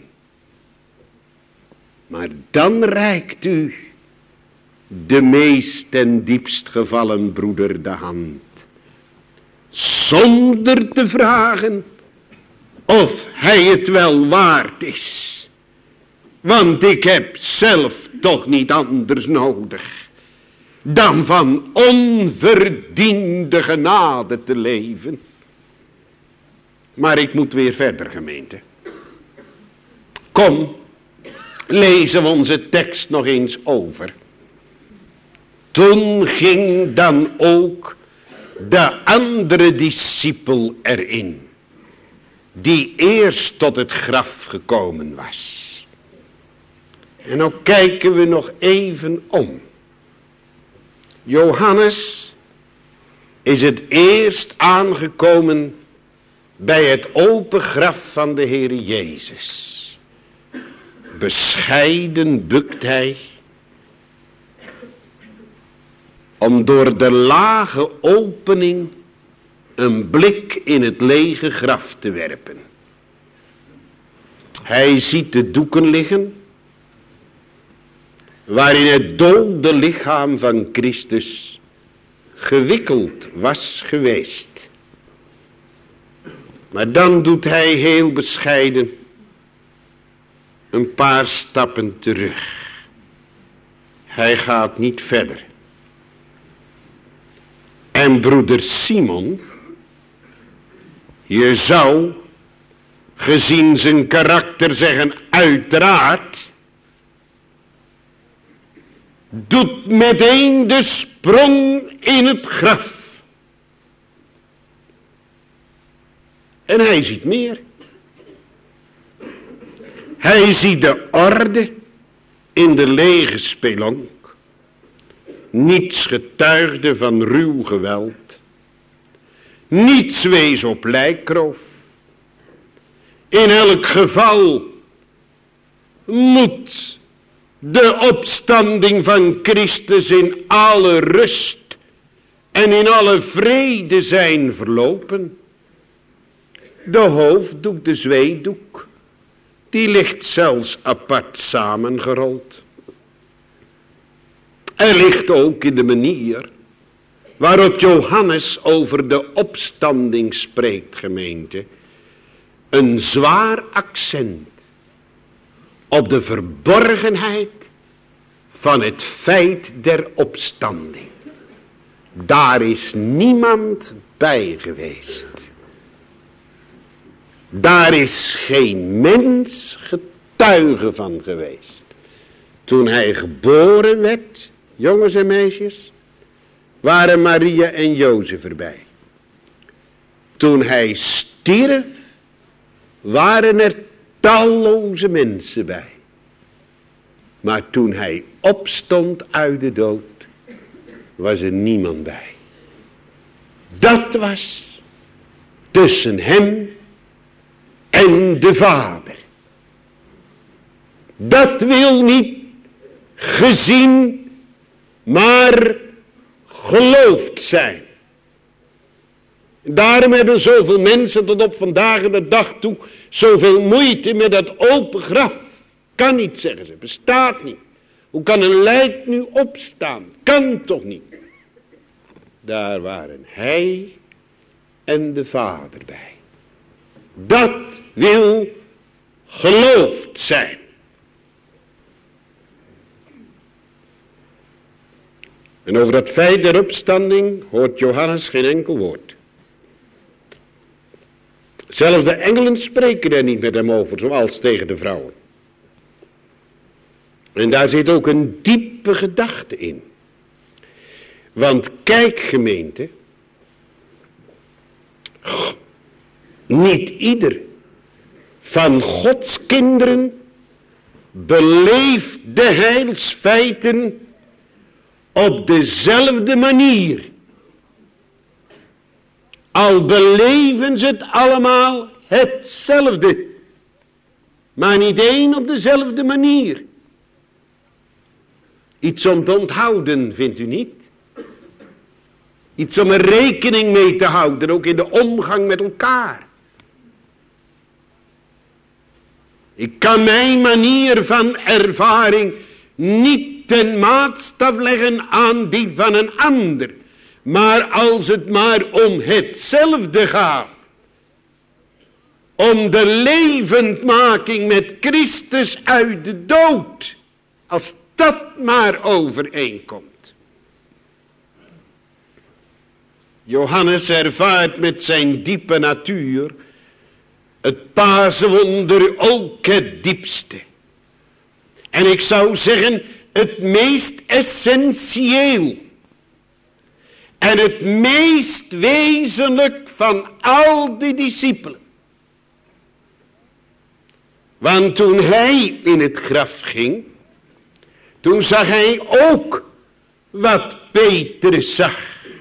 Maar dan reikt u de meest en diepst gevallen broeder de hand, zonder te vragen of hij het wel waard is. Want ik heb zelf toch niet anders nodig dan van onverdiende genade te leven. Maar ik moet weer verder, gemeente. Kom, lezen we onze tekst nog eens over. Toen ging dan ook de andere discipel erin, die eerst tot het graf gekomen was. En nou kijken we nog even om. Johannes is het eerst aangekomen bij het open graf van de Heere Jezus. Bescheiden bukt hij om door de lage opening een blik in het lege graf te werpen. Hij ziet de doeken liggen waarin het dode lichaam van Christus gewikkeld was geweest. Maar dan doet hij heel bescheiden een paar stappen terug. Hij gaat niet verder. En broeder Simon, je zou gezien zijn karakter zeggen uiteraard, doet meteen de sprong in het graf. En hij ziet meer. Hij ziet de orde in de lege spelonk. Niets getuigde van ruw geweld. Niets wees op lijkroof. In elk geval moet de opstanding van Christus in alle rust en in alle vrede zijn verlopen. De hoofddoek, de zweedoek, die ligt zelfs apart samengerold. Er ligt ook in de manier waarop Johannes over de opstanding spreekt, gemeente, een zwaar accent op de verborgenheid van het feit der opstanding. Daar is niemand bij geweest. Daar is geen mens getuige van geweest. Toen hij geboren werd, jongens en meisjes, waren Maria en Jozef erbij. Toen hij stierf, waren er talloze mensen bij. Maar toen hij opstond uit de dood, was er niemand bij. Dat was tussen hem en de Vader. Dat wil niet gezien, maar geloofd zijn. Daarom hebben zoveel mensen tot op vandaag de dag toe zoveel moeite met dat open graf. Kan niet, zeggen ze, bestaat niet. Hoe kan een lijk nu opstaan? Kan toch niet. Daar waren hij en de Vader bij. Dat wil geloofd zijn. En over dat feit der opstanding hoort Johannes geen enkel woord. Zelfs de engelen spreken er niet met hem over, zoals tegen de vrouwen. En daar zit ook een diepe gedachte in. Want kijk, gemeente, niet ieder van Gods kinderen beleeft de heilsfeiten op dezelfde manier. Al beleven ze het allemaal hetzelfde, maar niet één op dezelfde manier. Iets om te onthouden, vindt u niet? Iets om er rekening mee te houden, ook in de omgang met elkaar. Ik kan mijn manier van ervaring niet ten maatstaf leggen aan die van een ander. Maar als het maar om hetzelfde gaat, om de levendmaking met Christus uit de dood, als dat maar overeenkomt. Johannes ervaart met zijn diepe natuur het paaswonder ook het diepste. En ik zou zeggen het meest essentieel. En het meest wezenlijk van al die discipelen. Want toen hij in het graf ging, Toen zag hij ook wat Petrus zag.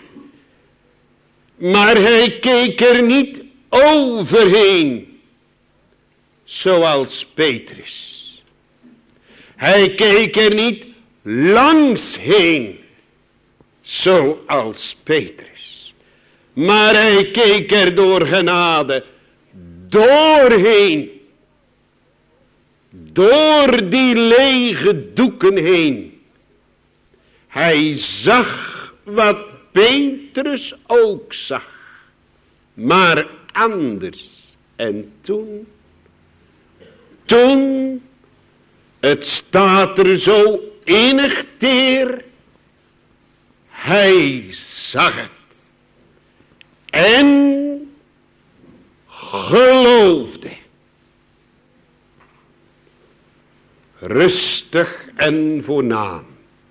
Maar hij keek er niet overheen, zoals Petrus. Hij keek er niet langs heen, zoals Petrus. Maar hij keek er door genade doorheen. Door die lege doeken heen. Hij zag wat Petrus ook zag. Maar anders. En toen. Toen. Het staat er zo innig teer. Hij zag het. En geloofde. Rustig en voornaam.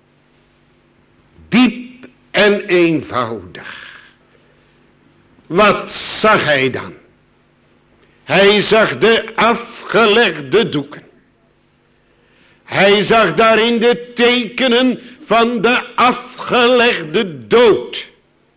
Diep en eenvoudig. Wat zag hij dan? Hij zag de afgelegde doeken. Hij zag daarin de tekenen van de afgelegde dood.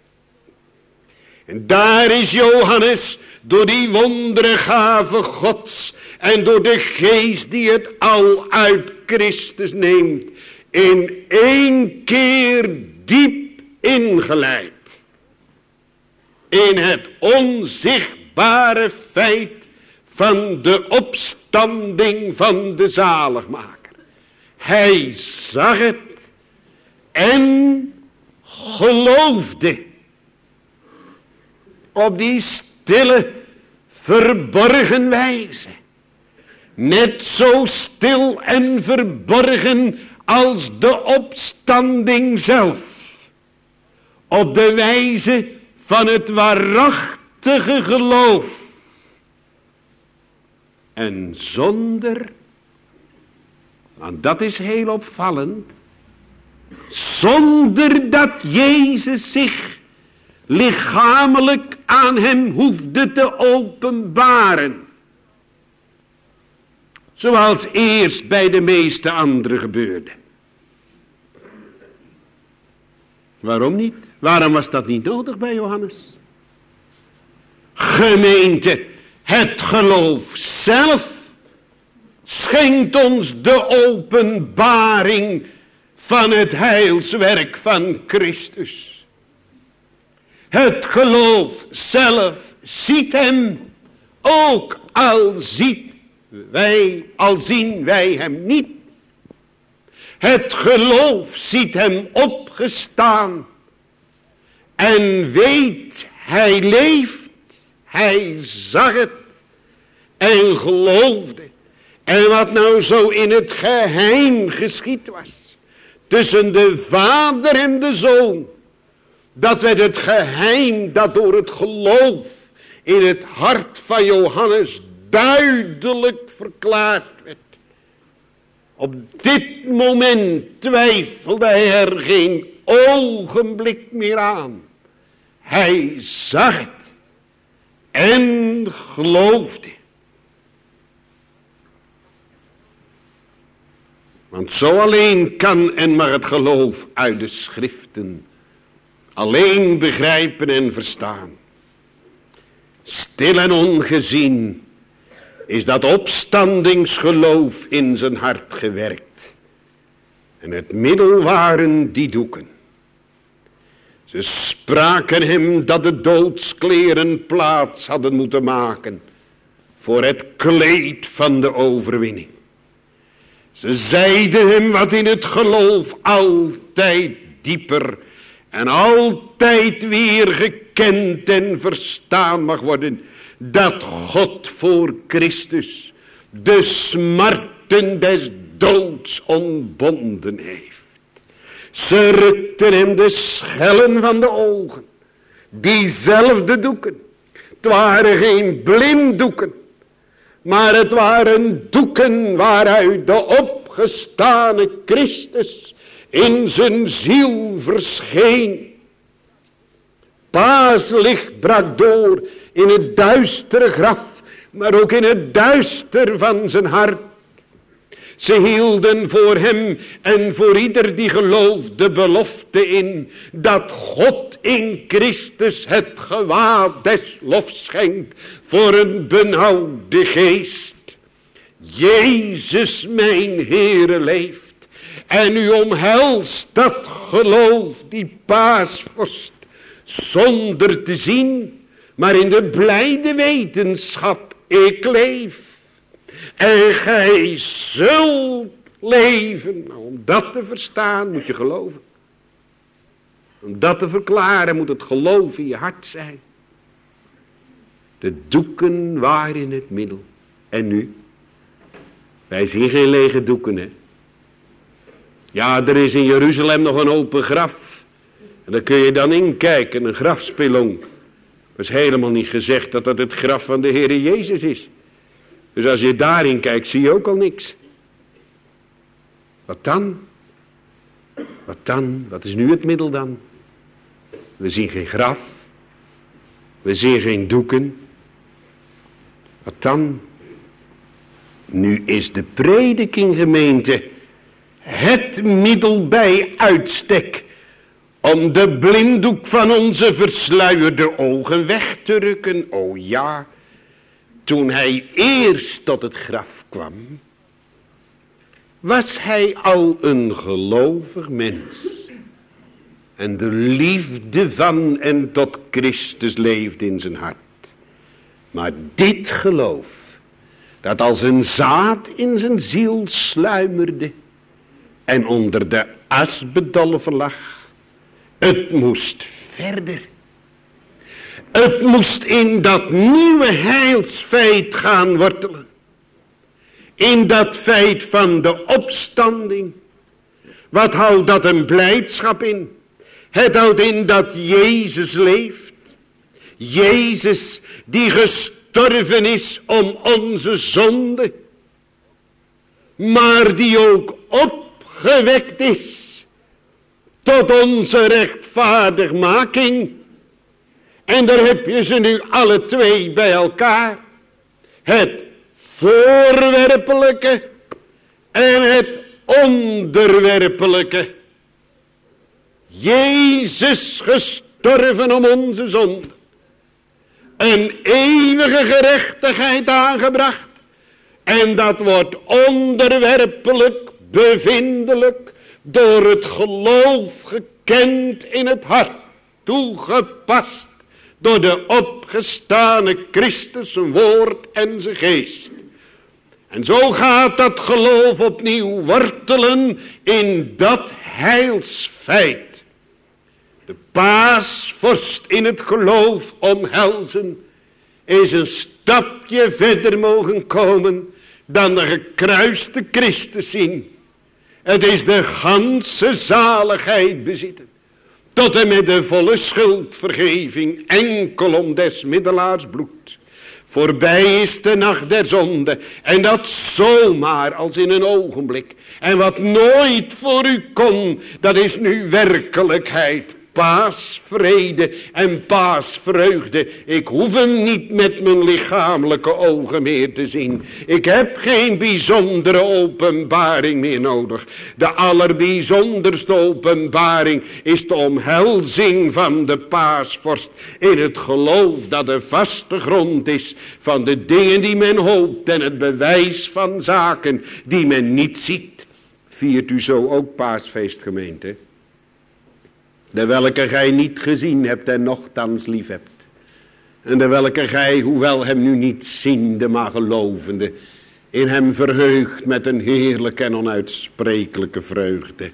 En daar is Johannes door die wondergave Gods en door de geest die het al uit Christus neemt, in één keer diep ingeleid. In het onzichtbare feit van de opstanding van de zaligmaker. Hij zag het en geloofde. Op die stille, verborgen wijze. Net zo stil en verborgen als de opstanding zelf. Op de wijze van het waarachtige geloof. En zonder, want dat is heel opvallend, zonder dat Jezus zich lichamelijk aan hem hoefde te openbaren. Zoals eerst bij de meeste anderen gebeurde. Waarom niet? Waarom was dat niet nodig bij Johannes? Gemeente, het geloof zelf schenkt ons de openbaring van het heilswerk van Christus. Het geloof zelf ziet hem, ook al ziet wij, al zien wij hem niet. Het geloof ziet hem opgestaan en weet, hij leeft, hij zag het en geloofde. En wat nou zo in het geheim geschied was, tussen de vader en de zoon, dat werd het geheim dat door het geloof in het hart van Johannes duidelijk verklaard werd. Op dit moment twijfelde hij er geen ogenblik meer aan. Hij zag het en geloofde. Want zo alleen kan en mag het geloof uit de schriften alleen begrijpen en verstaan. Stil en ongezien is dat opstandingsgeloof in zijn hart gewerkt. En het middel waren die doeken. Ze spraken hem dat de doodskleren plaats hadden moeten maken voor het kleed van de overwinning. Ze zeiden hem wat in het geloof altijd dieper en altijd weer gekend en verstaan mag worden. Dat God voor Christus de smarten des doods ontbonden heeft. Ze rukten hem de schellen van de ogen. Diezelfde doeken. Het waren geen blinddoeken. Maar het waren doeken waaruit de opgestane Christus in zijn ziel verscheen. Paaslicht brak door in het duistere graf, maar ook in het duister van zijn hart. Ze hielden voor hem en voor ieder die gelooft de belofte in, dat God in Christus het gewaad des lofs schenkt voor een benauwde geest. Jezus mijn Heere leeft en u omhelst dat geloof, die paasvorst, zonder te zien, maar in de blijde wetenschap, ik leef. En gij zult leven. Nou, om dat te verstaan moet je geloven. Om dat te verklaren moet het geloof in je hart zijn. De doeken waren in het middel. En nu? Wij zien geen lege doeken, hè. Ja, er is in Jeruzalem nog een open graf. En daar kun je dan inkijken, een grafspelong. Er is helemaal niet gezegd dat dat het graf van de Heere Jezus is. Dus als je daarin kijkt, zie je ook al niks. Wat dan? Wat dan? Wat is nu het middel dan? We zien geen graf. We zien geen doeken. Wat dan? Nu is de prediking, gemeente, het middel bij uitstek om de blinddoek van onze versluierde ogen weg te rukken. O ja, toen hij eerst tot het graf kwam, was hij al een gelovig mens. En de liefde van en tot Christus leefde in zijn hart. Maar dit geloof, dat als een zaad in zijn ziel sluimerde en onder de as bedolven lag, het moest verder. Het moest in dat nieuwe heilsfeit gaan wortelen. In dat feit van de opstanding. Wat houdt dat een blijdschap in? Het houdt in dat Jezus leeft. Jezus die gestorven is om onze zonde. Maar die ook opgewekt is tot onze rechtvaardigmaking. En daar heb je ze nu alle twee bij elkaar. Het voorwerpelijke en het onderwerpelijke. Jezus gestorven om onze zonde. Een eeuwige gerechtigheid aangebracht. En dat wordt onderwerpelijk, bevindelijk, door het geloof gekend in het hart, toegepast door de opgestane Christus zijn woord en zijn geest. En zo gaat dat geloof opnieuw wortelen in dat heilsfeit. De paasvorst in het geloof omhelzen is een stapje verder mogen komen dan de gekruiste Christus zien. Het is de ganse zaligheid bezitten. Tot en met de volle schuldvergeving, enkel om des middelaars bloed. Voorbij is de nacht der zonde, en dat zomaar als in een ogenblik. En wat nooit voor u kon, dat is nu werkelijkheid. Paasvrede en paasvreugde. Ik hoef hem niet met mijn lichamelijke ogen meer te zien. Ik heb geen bijzondere openbaring meer nodig. De allerbijzonderste openbaring is de omhelzing van de paasvorst. In het geloof dat de vaste grond is van de dingen die men hoopt. En het bewijs van zaken die men niet ziet. Viert u zo ook paasfeest, gemeente? De welke gij niet gezien hebt en nochtans lief hebt. En de welke gij, hoewel hem nu niet ziende, maar gelovende, in hem verheugt met een heerlijke en onuitsprekelijke vreugde.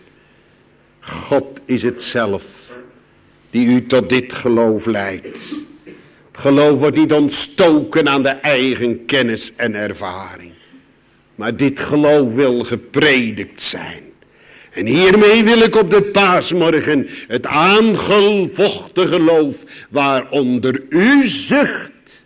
God is het zelf die u tot dit geloof leidt. Het geloof wordt niet ontstoken aan de eigen kennis en ervaring. Maar dit geloof wil gepredikt zijn. En hiermee wil ik op de paasmorgen het aangevochten geloof waaronder u zucht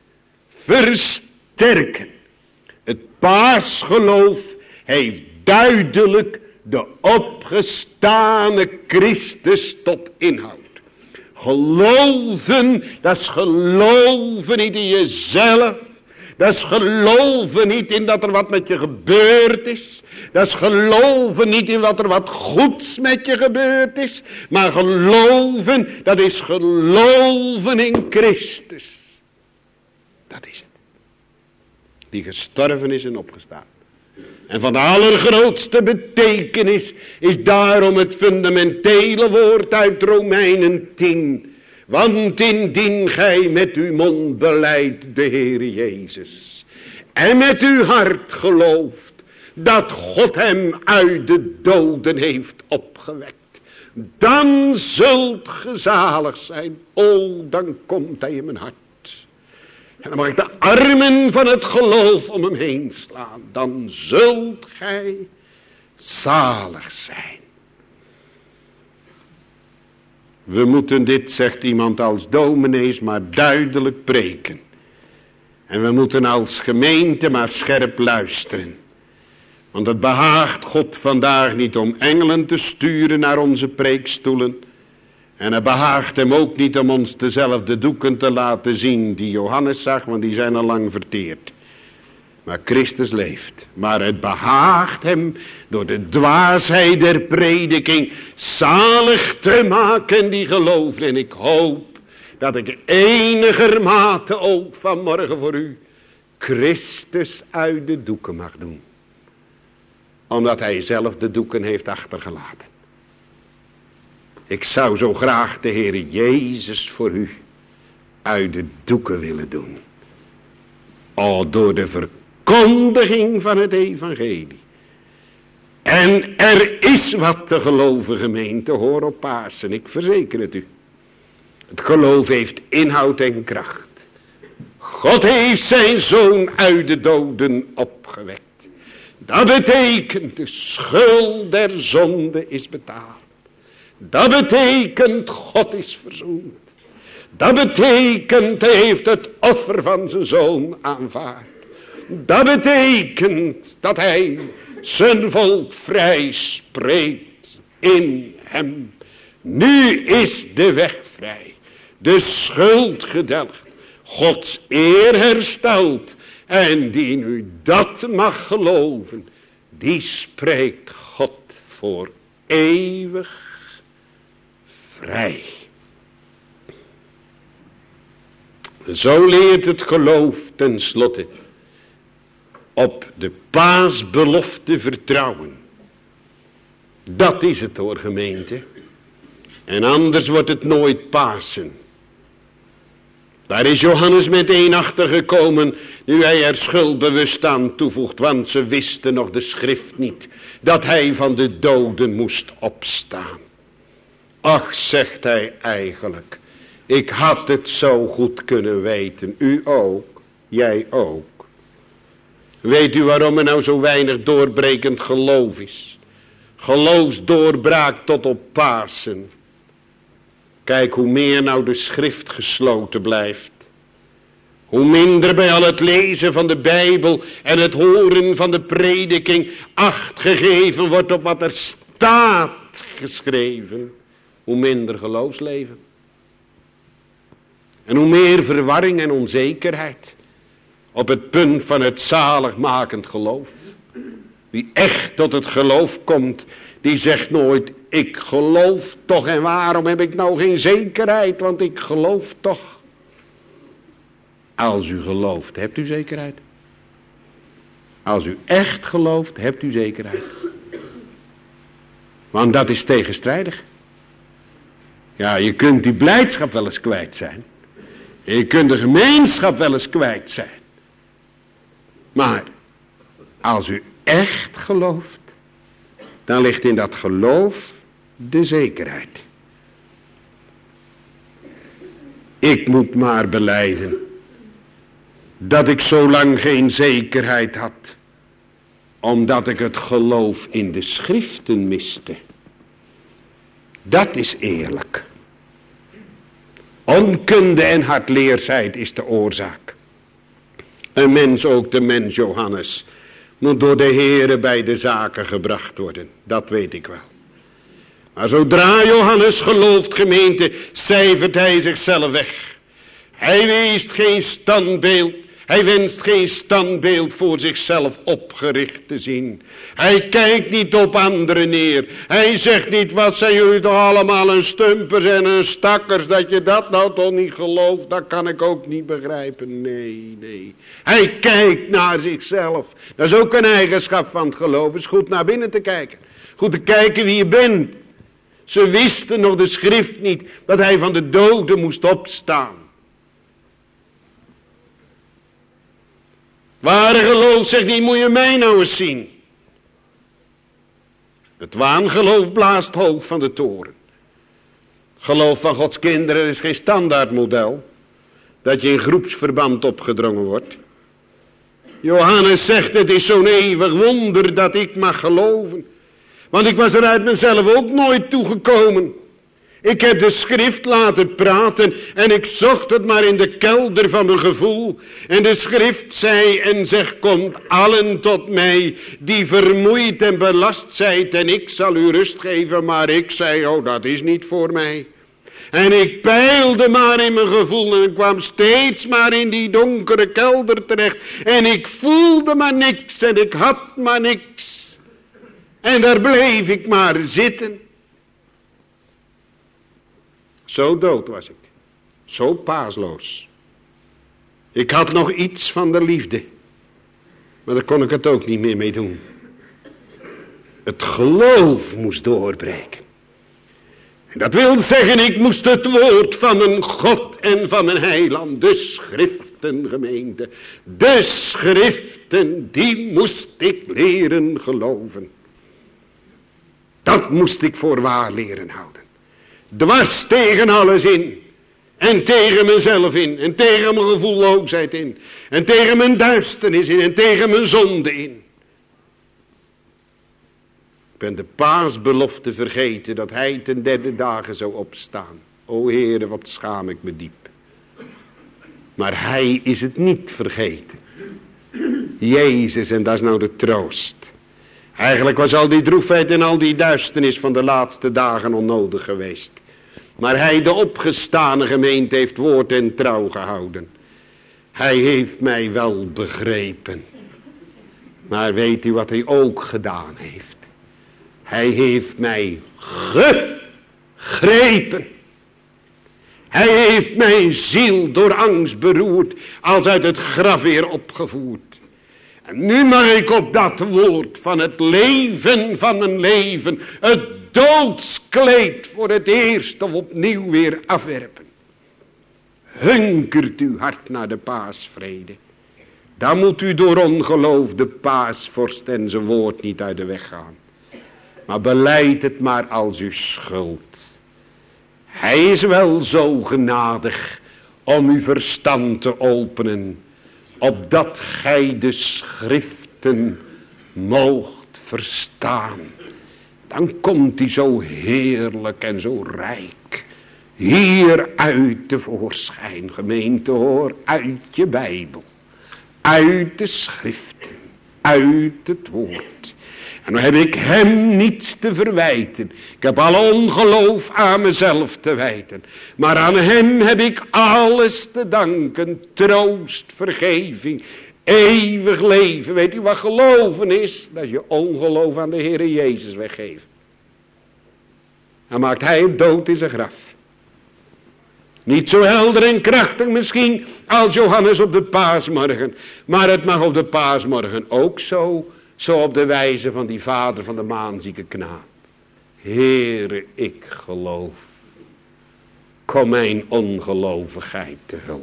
versterken. Het paasgeloof heeft duidelijk de opgestane Christus tot inhoud. Geloven, dat is geloven niet in jezelf. Dat is geloven niet in dat er wat met je gebeurd is. Dat is geloven niet in dat er wat goeds met je gebeurd is. Maar geloven, dat is geloven in Christus. Dat is het. Die gestorven is en opgestaan. En van de allergrootste betekenis is daarom het fundamentele woord uit Romeinen tien. Want indien gij met uw mond belijdt de Heer Jezus en met uw hart gelooft dat God hem uit de doden heeft opgewekt, dan zult ge zalig zijn. O, dan komt hij in mijn hart. En dan mag ik de armen van het geloof om hem heen slaan. Dan zult gij zalig zijn. We moeten dit, zegt iemand als dominees, maar duidelijk preken. En we moeten als gemeente maar scherp luisteren. Want het behaagt God vandaag niet om engelen te sturen naar onze preekstoelen. En het behaagt hem ook niet om ons dezelfde doeken te laten zien die Johannes zag, want die zijn al lang verteerd. Maar Christus leeft. Maar het behaagt hem door de dwaasheid der prediking zalig te maken die geloven. En ik hoop dat ik enigermate ook vanmorgen voor u Christus uit de doeken mag doen. Omdat hij zelf de doeken heeft achtergelaten. Ik zou zo graag de Heer Jezus voor u uit de doeken willen doen. O, door de verkondiging van het evangelie. En er is wat te geloven, gemeente, hoor op Pasen, ik verzeker het u. Het geloof heeft inhoud en kracht. God heeft zijn zoon uit de doden opgewekt. Dat betekent de schuld der zonde is betaald. Dat betekent God is verzoend. Dat betekent hij heeft het offer van zijn zoon aanvaard. Dat betekent dat hij zijn volk vrij spreekt in hem. Nu is de weg vrij. De schuld gedelgd. Gods eer hersteld. En die nu dat mag geloven. Die spreekt God voor eeuwig vrij. Zo leert het geloof tenslotte op de paasbelofte vertrouwen. Dat is het hoor, gemeente. En anders wordt het nooit Pasen. Daar is Johannes meteen achter gekomen, nu hij er schuldbewust aan toevoegt, want ze wisten nog de schrift niet, dat hij van de doden moest opstaan. Ach, zegt hij eigenlijk, ik had het zo goed kunnen weten, u ook, jij ook. Weet u waarom er nou zo weinig doorbrekend geloof is? Geloofsdoorbraak tot op Pasen. Kijk hoe meer nou de schrift gesloten blijft. Hoe minder bij al het lezen van de Bijbel en het horen van de prediking acht gegeven wordt op wat er staat geschreven. Hoe minder geloofsleven. En hoe meer verwarring en onzekerheid op het punt van het zaligmakend geloof. Wie echt tot het geloof komt, die zegt nooit, ik geloof toch en waarom heb ik nou geen zekerheid, want ik geloof toch. Als u gelooft, hebt u zekerheid. Als u echt gelooft, hebt u zekerheid. Want dat is tegenstrijdig. Ja, je kunt die blijdschap wel eens kwijt zijn. Je kunt de gemeenschap wel eens kwijt zijn. Maar als u echt gelooft, dan ligt in dat geloof de zekerheid. Ik moet maar belijden dat ik zo lang geen zekerheid had, omdat ik het geloof in de schriften miste. Dat is eerlijk. Onkunde en hardleersheid is de oorzaak. Een mens, ook de mens Johannes, moet door de Heere bij de zaken gebracht worden. Dat weet ik wel. Maar zodra Johannes gelooft, gemeente, cijfert hij zichzelf weg. Hij weest geen standbeeld Hij wenst geen standbeeld voor zichzelf opgericht te zien. Hij kijkt niet op anderen neer. Hij zegt niet, wat zijn jullie toch allemaal een stumpers en een stakkers, dat je dat nou toch niet gelooft, dat kan ik ook niet begrijpen. Nee, nee. Hij kijkt naar zichzelf. Dat is ook een eigenschap van het geloof. Het is goed naar binnen te kijken. Goed te kijken wie je bent. Ze wisten nog de schrift niet dat hij van de doden moest opstaan. Ware geloof zegt niet, moet je mij nou eens zien. Het waangeloof blaast hoog van de toren. Geloof van Gods kinderen is geen standaardmodel, dat je in groepsverband opgedrongen wordt. Johannes zegt, het is zo'n eeuwig wonder dat ik mag geloven. Want ik was er uit mezelf ook nooit toegekomen. Ik heb de schrift laten praten en ik zocht het maar in de kelder van mijn gevoel. En de schrift zei en zegt, komt allen tot mij die vermoeid en belast zijt en ik zal u rust geven. Maar ik zei, oh dat is niet voor mij. En ik peilde maar in mijn gevoel en ik kwam steeds maar in die donkere kelder terecht. En ik voelde maar niks en ik had maar niks. En daar bleef ik maar zitten. Zo dood was ik. Zo paasloos. Ik had nog iets van de liefde. Maar daar kon ik het ook niet meer mee doen. Het geloof moest doorbreken. En dat wil zeggen, ik moest het woord van een God en van een heiland, de schriften, gemeente, de schriften, die moest ik leren geloven. Dat moest ik voor waar leren houden. Dwars tegen alles in. En tegen mezelf in. En tegen mijn gevoelloosheid in. En tegen mijn duisternis in. En tegen mijn zonde in. Ik ben de paasbelofte vergeten dat hij ten derde dagen zou opstaan. O Heere, wat schaam ik me diep. Maar hij is het niet vergeten. Jezus, en dat is nou de troost. Eigenlijk was al die droefheid en al die duisternis van de laatste dagen onnodig geweest. Maar hij, de opgestane gemeente, heeft woord en trouw gehouden. Hij heeft mij wel begrepen. Maar weet u wat hij ook gedaan heeft? Hij heeft mij gegrepen. Hij heeft mijn ziel door angst beroerd, als uit het graf weer opgevoerd. En nu mag ik op dat woord van het leven van mijn leven, het doodskleed voor het eerst of opnieuw weer afwerpen. Hunkert uw hart naar de paasvrede. Dan moet u door ongeloof de paasvorst en zijn woord niet uit de weg gaan. Maar belijd het maar als uw schuld. Hij is wel zo genadig om uw verstand te openen, opdat gij de schriften moogt verstaan. Dan komt hij zo heerlijk en zo rijk hier uit tevoorschijn, gemeente, hoor, uit je Bijbel, uit de schriften, uit het woord. En nu heb ik hem niets te verwijten. Ik heb al ongeloof aan mezelf te wijten. Maar aan hem heb ik alles te danken. Troost, vergeving, eeuwig leven. Weet u wat geloven is? Dat is je ongeloof aan de Heere Jezus weggeven. Dan maakt hij het dood in zijn graf. Niet zo helder en krachtig misschien als Johannes op de paasmorgen. Maar het mag op de paasmorgen ook zo. Zo op de wijze van die vader van de maanzieke knaap. Heere, ik geloof. Kom mijn ongelovigheid te hulp.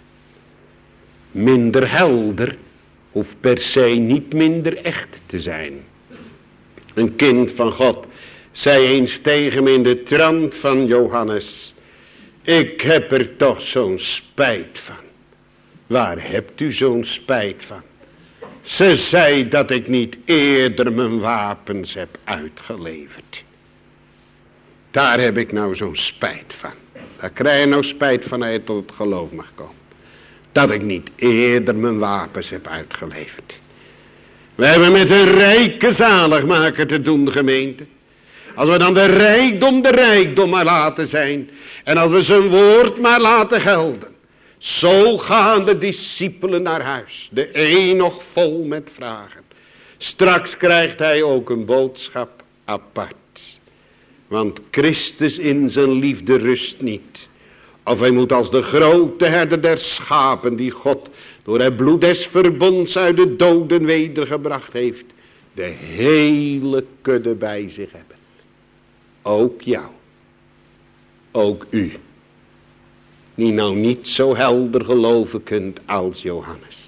Minder helder hoeft per se niet minder echt te zijn. Een kind van God zei eens tegen me in de trant van Johannes: ik heb er toch zo'n spijt van. Waar hebt u zo'n spijt van? Ze zei dat ik niet eerder mijn wapens heb uitgeleverd. Daar heb ik nou zo'n spijt van. Daar krijg je nou spijt van als je tot het geloof mag komen. Dat ik niet eerder mijn wapens heb uitgeleverd. We hebben met een rijke zaligmaker te doen, gemeente. Als we dan de rijkdom de rijkdom maar laten zijn. En als we zijn woord maar laten gelden. Zo gaan de discipelen naar huis. De een nog vol met vragen. Straks krijgt hij ook een boodschap apart. Want Christus in zijn liefde rust niet. Of hij moet als de grote herder der schapen die God door het bloed des verbonds uit de doden wedergebracht heeft. De hele kudde bij zich hebben. Ook jou. Ook u. Die nou niet zo helder geloven kunt als Johannes.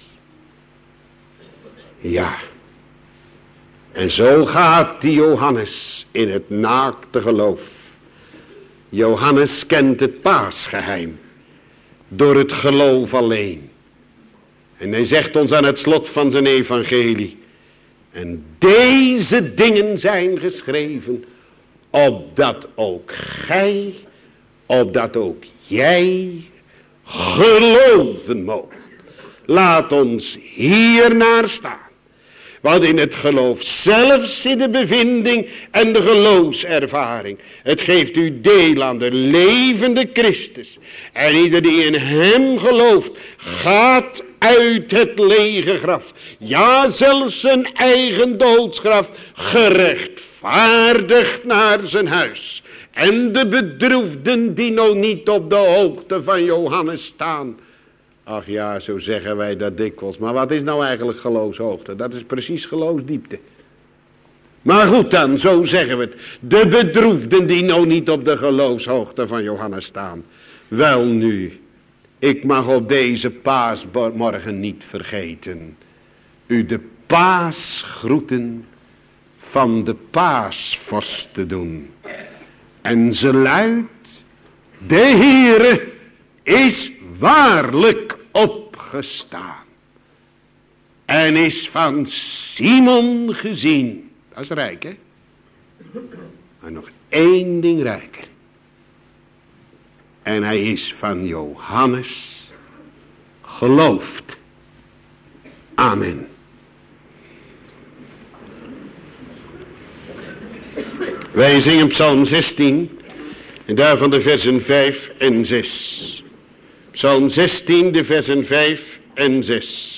Ja. En zo gaat die Johannes in het naakte geloof. Johannes kent het paasgeheim. Door het geloof alleen. En hij zegt ons aan het slot van zijn evangelie. En deze dingen zijn geschreven. Opdat ook gij. Opdat ook jij. Geloven moogt. Laat ons hier naar staan. Want in het geloof zelf zit de bevinding en de geloofservaring. Het geeft u deel aan de levende Christus. En ieder die in hem gelooft, gaat uit het lege graf. Ja, zelfs zijn eigen doodsgraf, gerechtvaardigd naar zijn huis. En de bedroefden die nog niet op de hoogte van Johannes staan. Ach ja, zo zeggen wij dat dikwijls. Maar wat is nou eigenlijk geloofshoogte? Dat is precies geloofsdiepte. Maar goed dan, zo zeggen we het. De bedroefden die nou niet op de geloofshoogte van Johannes staan. Wel nu, ik mag op deze paasmorgen niet vergeten. U de paasgroeten van de paasvorst te doen. En ze luidt, de Heere is waarlijk opgestaan. En is van Simon gezien. Dat is rijk, hè? Maar nog één ding rijker. En hij is van Johannes geloofd. Amen. Wij zingen Psalm zestien. En daarvan de versen vijf en zes. Psalm zestien, de versen vijf en zes.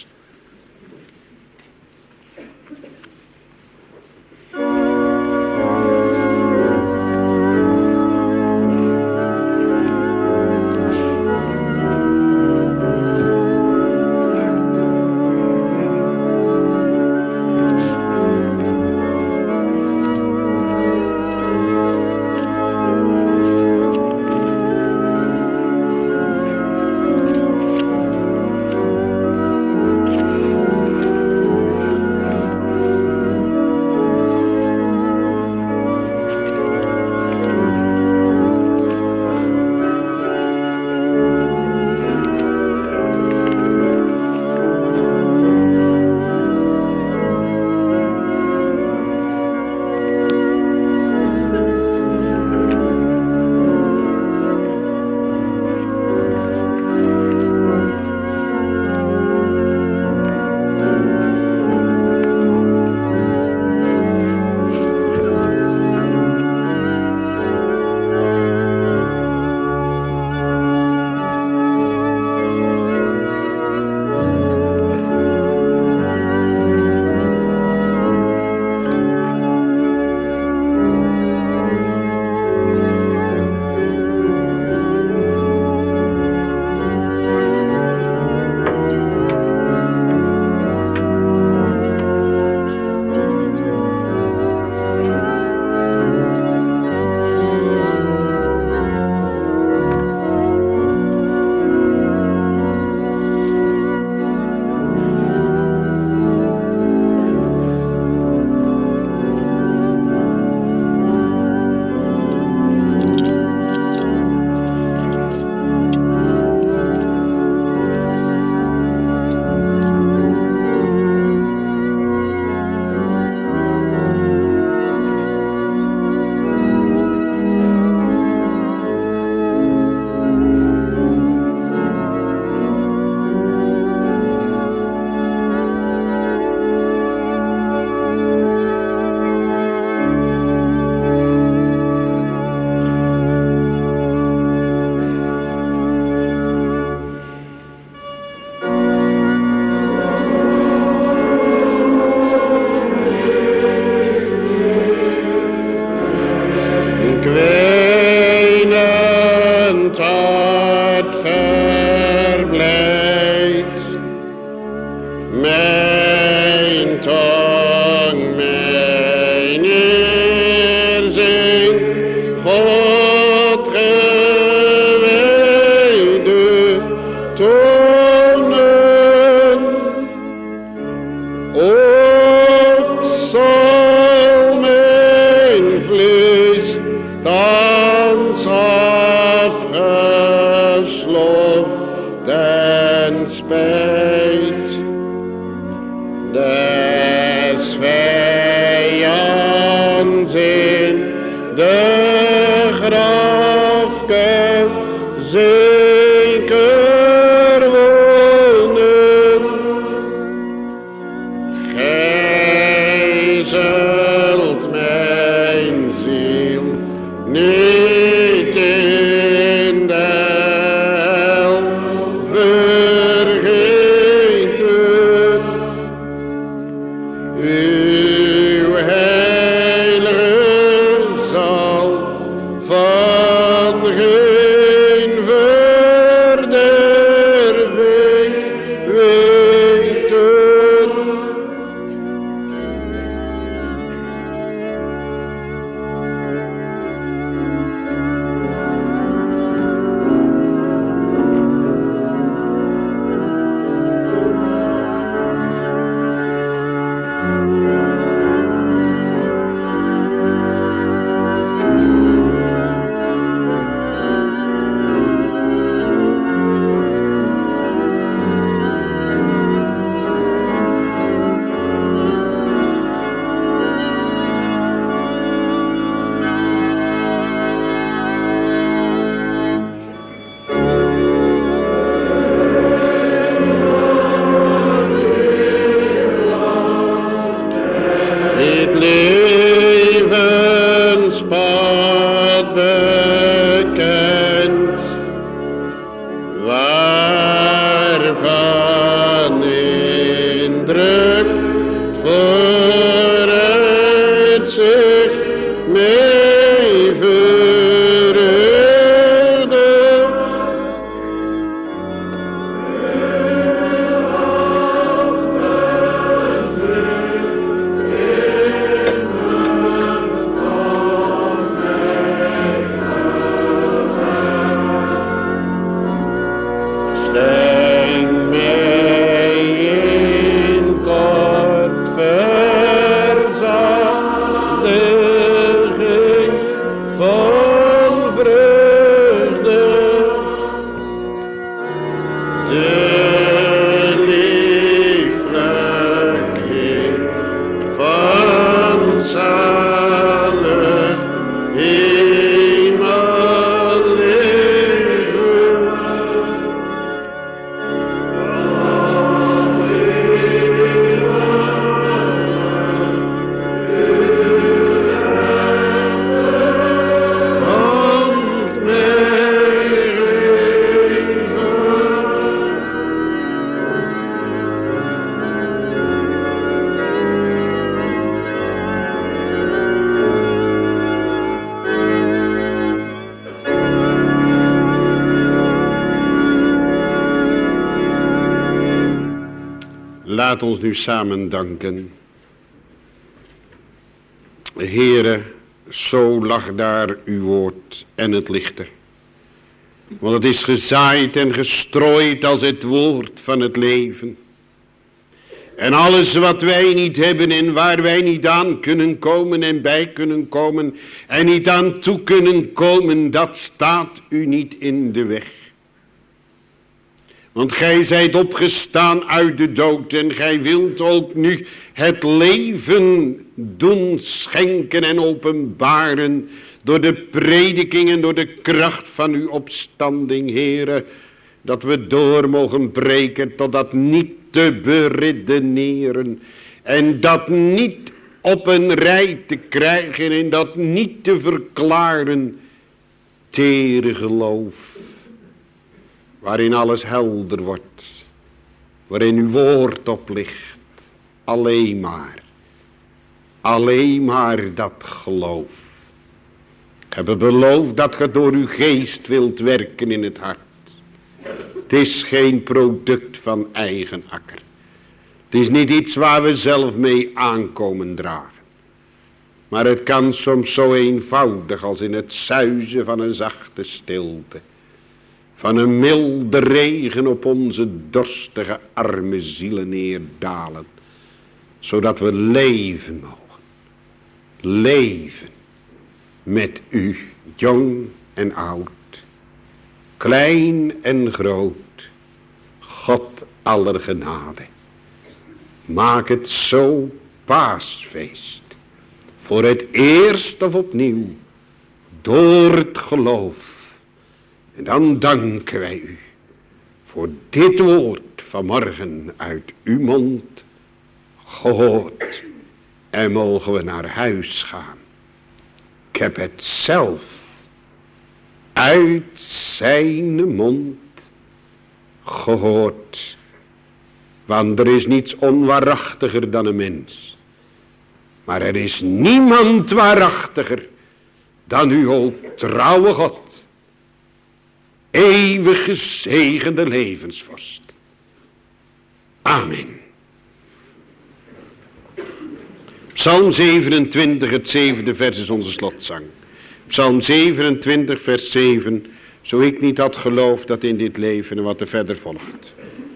grafke zeker wonen. Gij zult mijn ziel niet in de hel vergeten. Uw heilige zal van geen verderving weten. Dit levenspad bekend, waarvan indruk vooruitzicht mij verheugde. Schenk mij in kort verzadiging van vreugde. De lieflijkheid van zalig hemelleven. Want mijn leven. Laat ons nu samen danken. Heere, zo lag daar uw woord en het ligt er. Want het is gezaaid en gestrooid als het woord van het leven. En alles wat wij niet hebben en waar wij niet aan kunnen komen en bij kunnen komen en niet aan toe kunnen komen, dat staat u niet in de weg. Want gij zijt opgestaan uit de dood en gij wilt ook nu het leven doen schenken en openbaren door de prediking en door de kracht van uw opstanding, Heere, dat we door mogen breken tot dat niet te beredeneren en dat niet op een rij te krijgen en dat niet te verklaren, tere geloof, waarin alles helder wordt, waarin uw woord op ligt, alleen maar, alleen maar dat geloof. Ik heb beloofd dat ge door uw geest wilt werken in het hart. Het is geen product van eigen akker. Het is niet iets waar we zelf mee aankomen dragen. Maar het kan soms zo eenvoudig als in het suizen van een zachte stilte. Van een milde regen op onze dorstige arme zielen neerdalen. Zodat we leven mogen. Leven met u, jong en oud. Klein en groot. God aller genade. Maak het zo paasfeest. Voor het eerst of opnieuw. door het geloof. En dan danken wij u voor dit woord vanmorgen uit uw mond gehoord. En mogen we naar huis gaan. Ik heb het zelf uit zijn mond gehoord. Want er is niets onwaarachtiger dan een mens. Maar er is niemand waarachtiger dan u, o trouwe God. Eeuwig gezegende levensvorst. Amen. Psalm zevenentwintig, het zevende vers is onze slotzang. Psalm zevenentwintig, vers zeven. Zo ik niet had geloofd dat in dit leven en wat er verder volgt.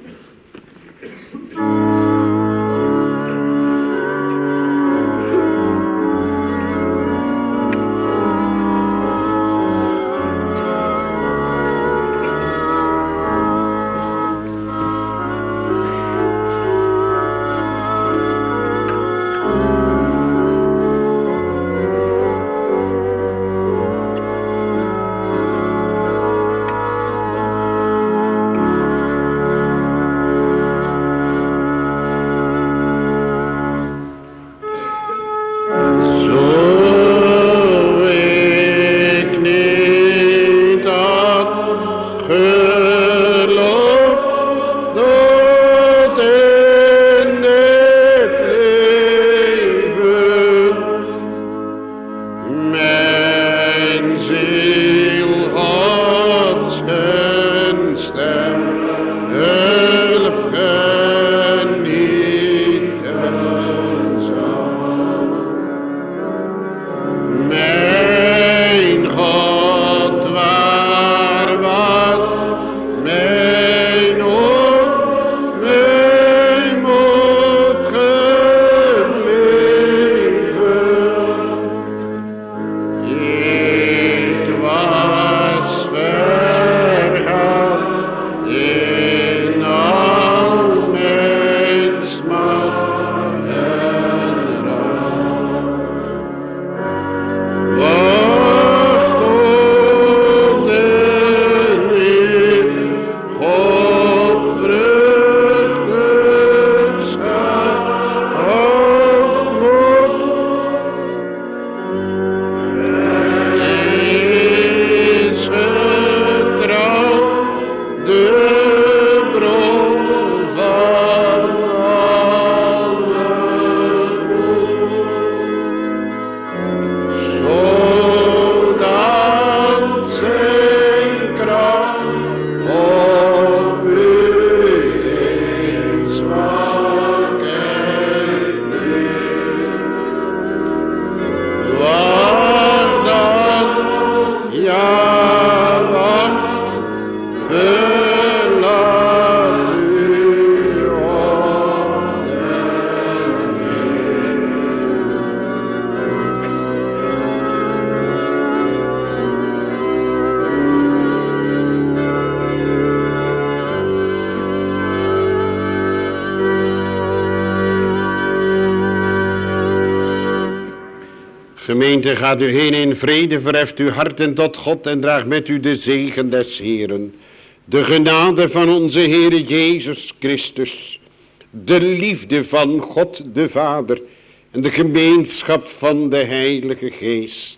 Gemeente, gaat u heen in vrede, verheft uw harten tot God en draagt met u de zegen des Heeren. De genade van onze Heere Jezus Christus, de liefde van God de Vader en de gemeenschap van de Heilige Geest,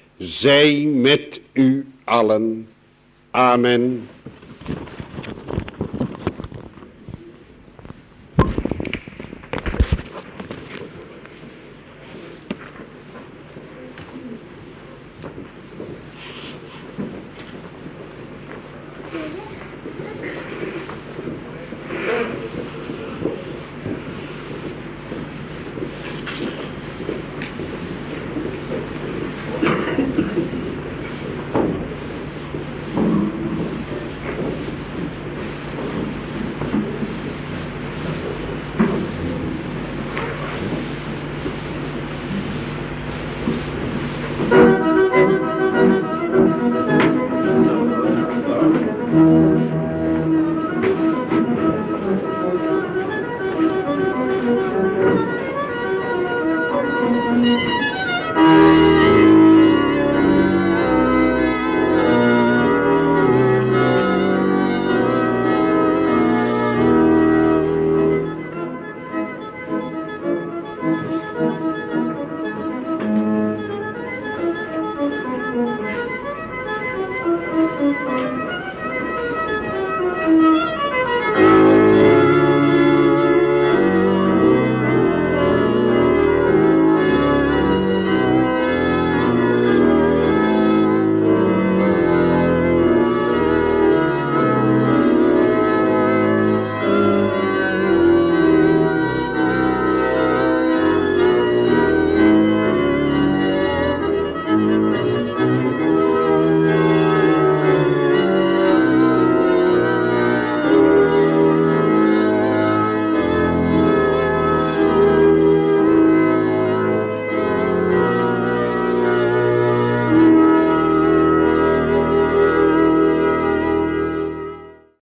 zij met u allen. Amen. Thank you.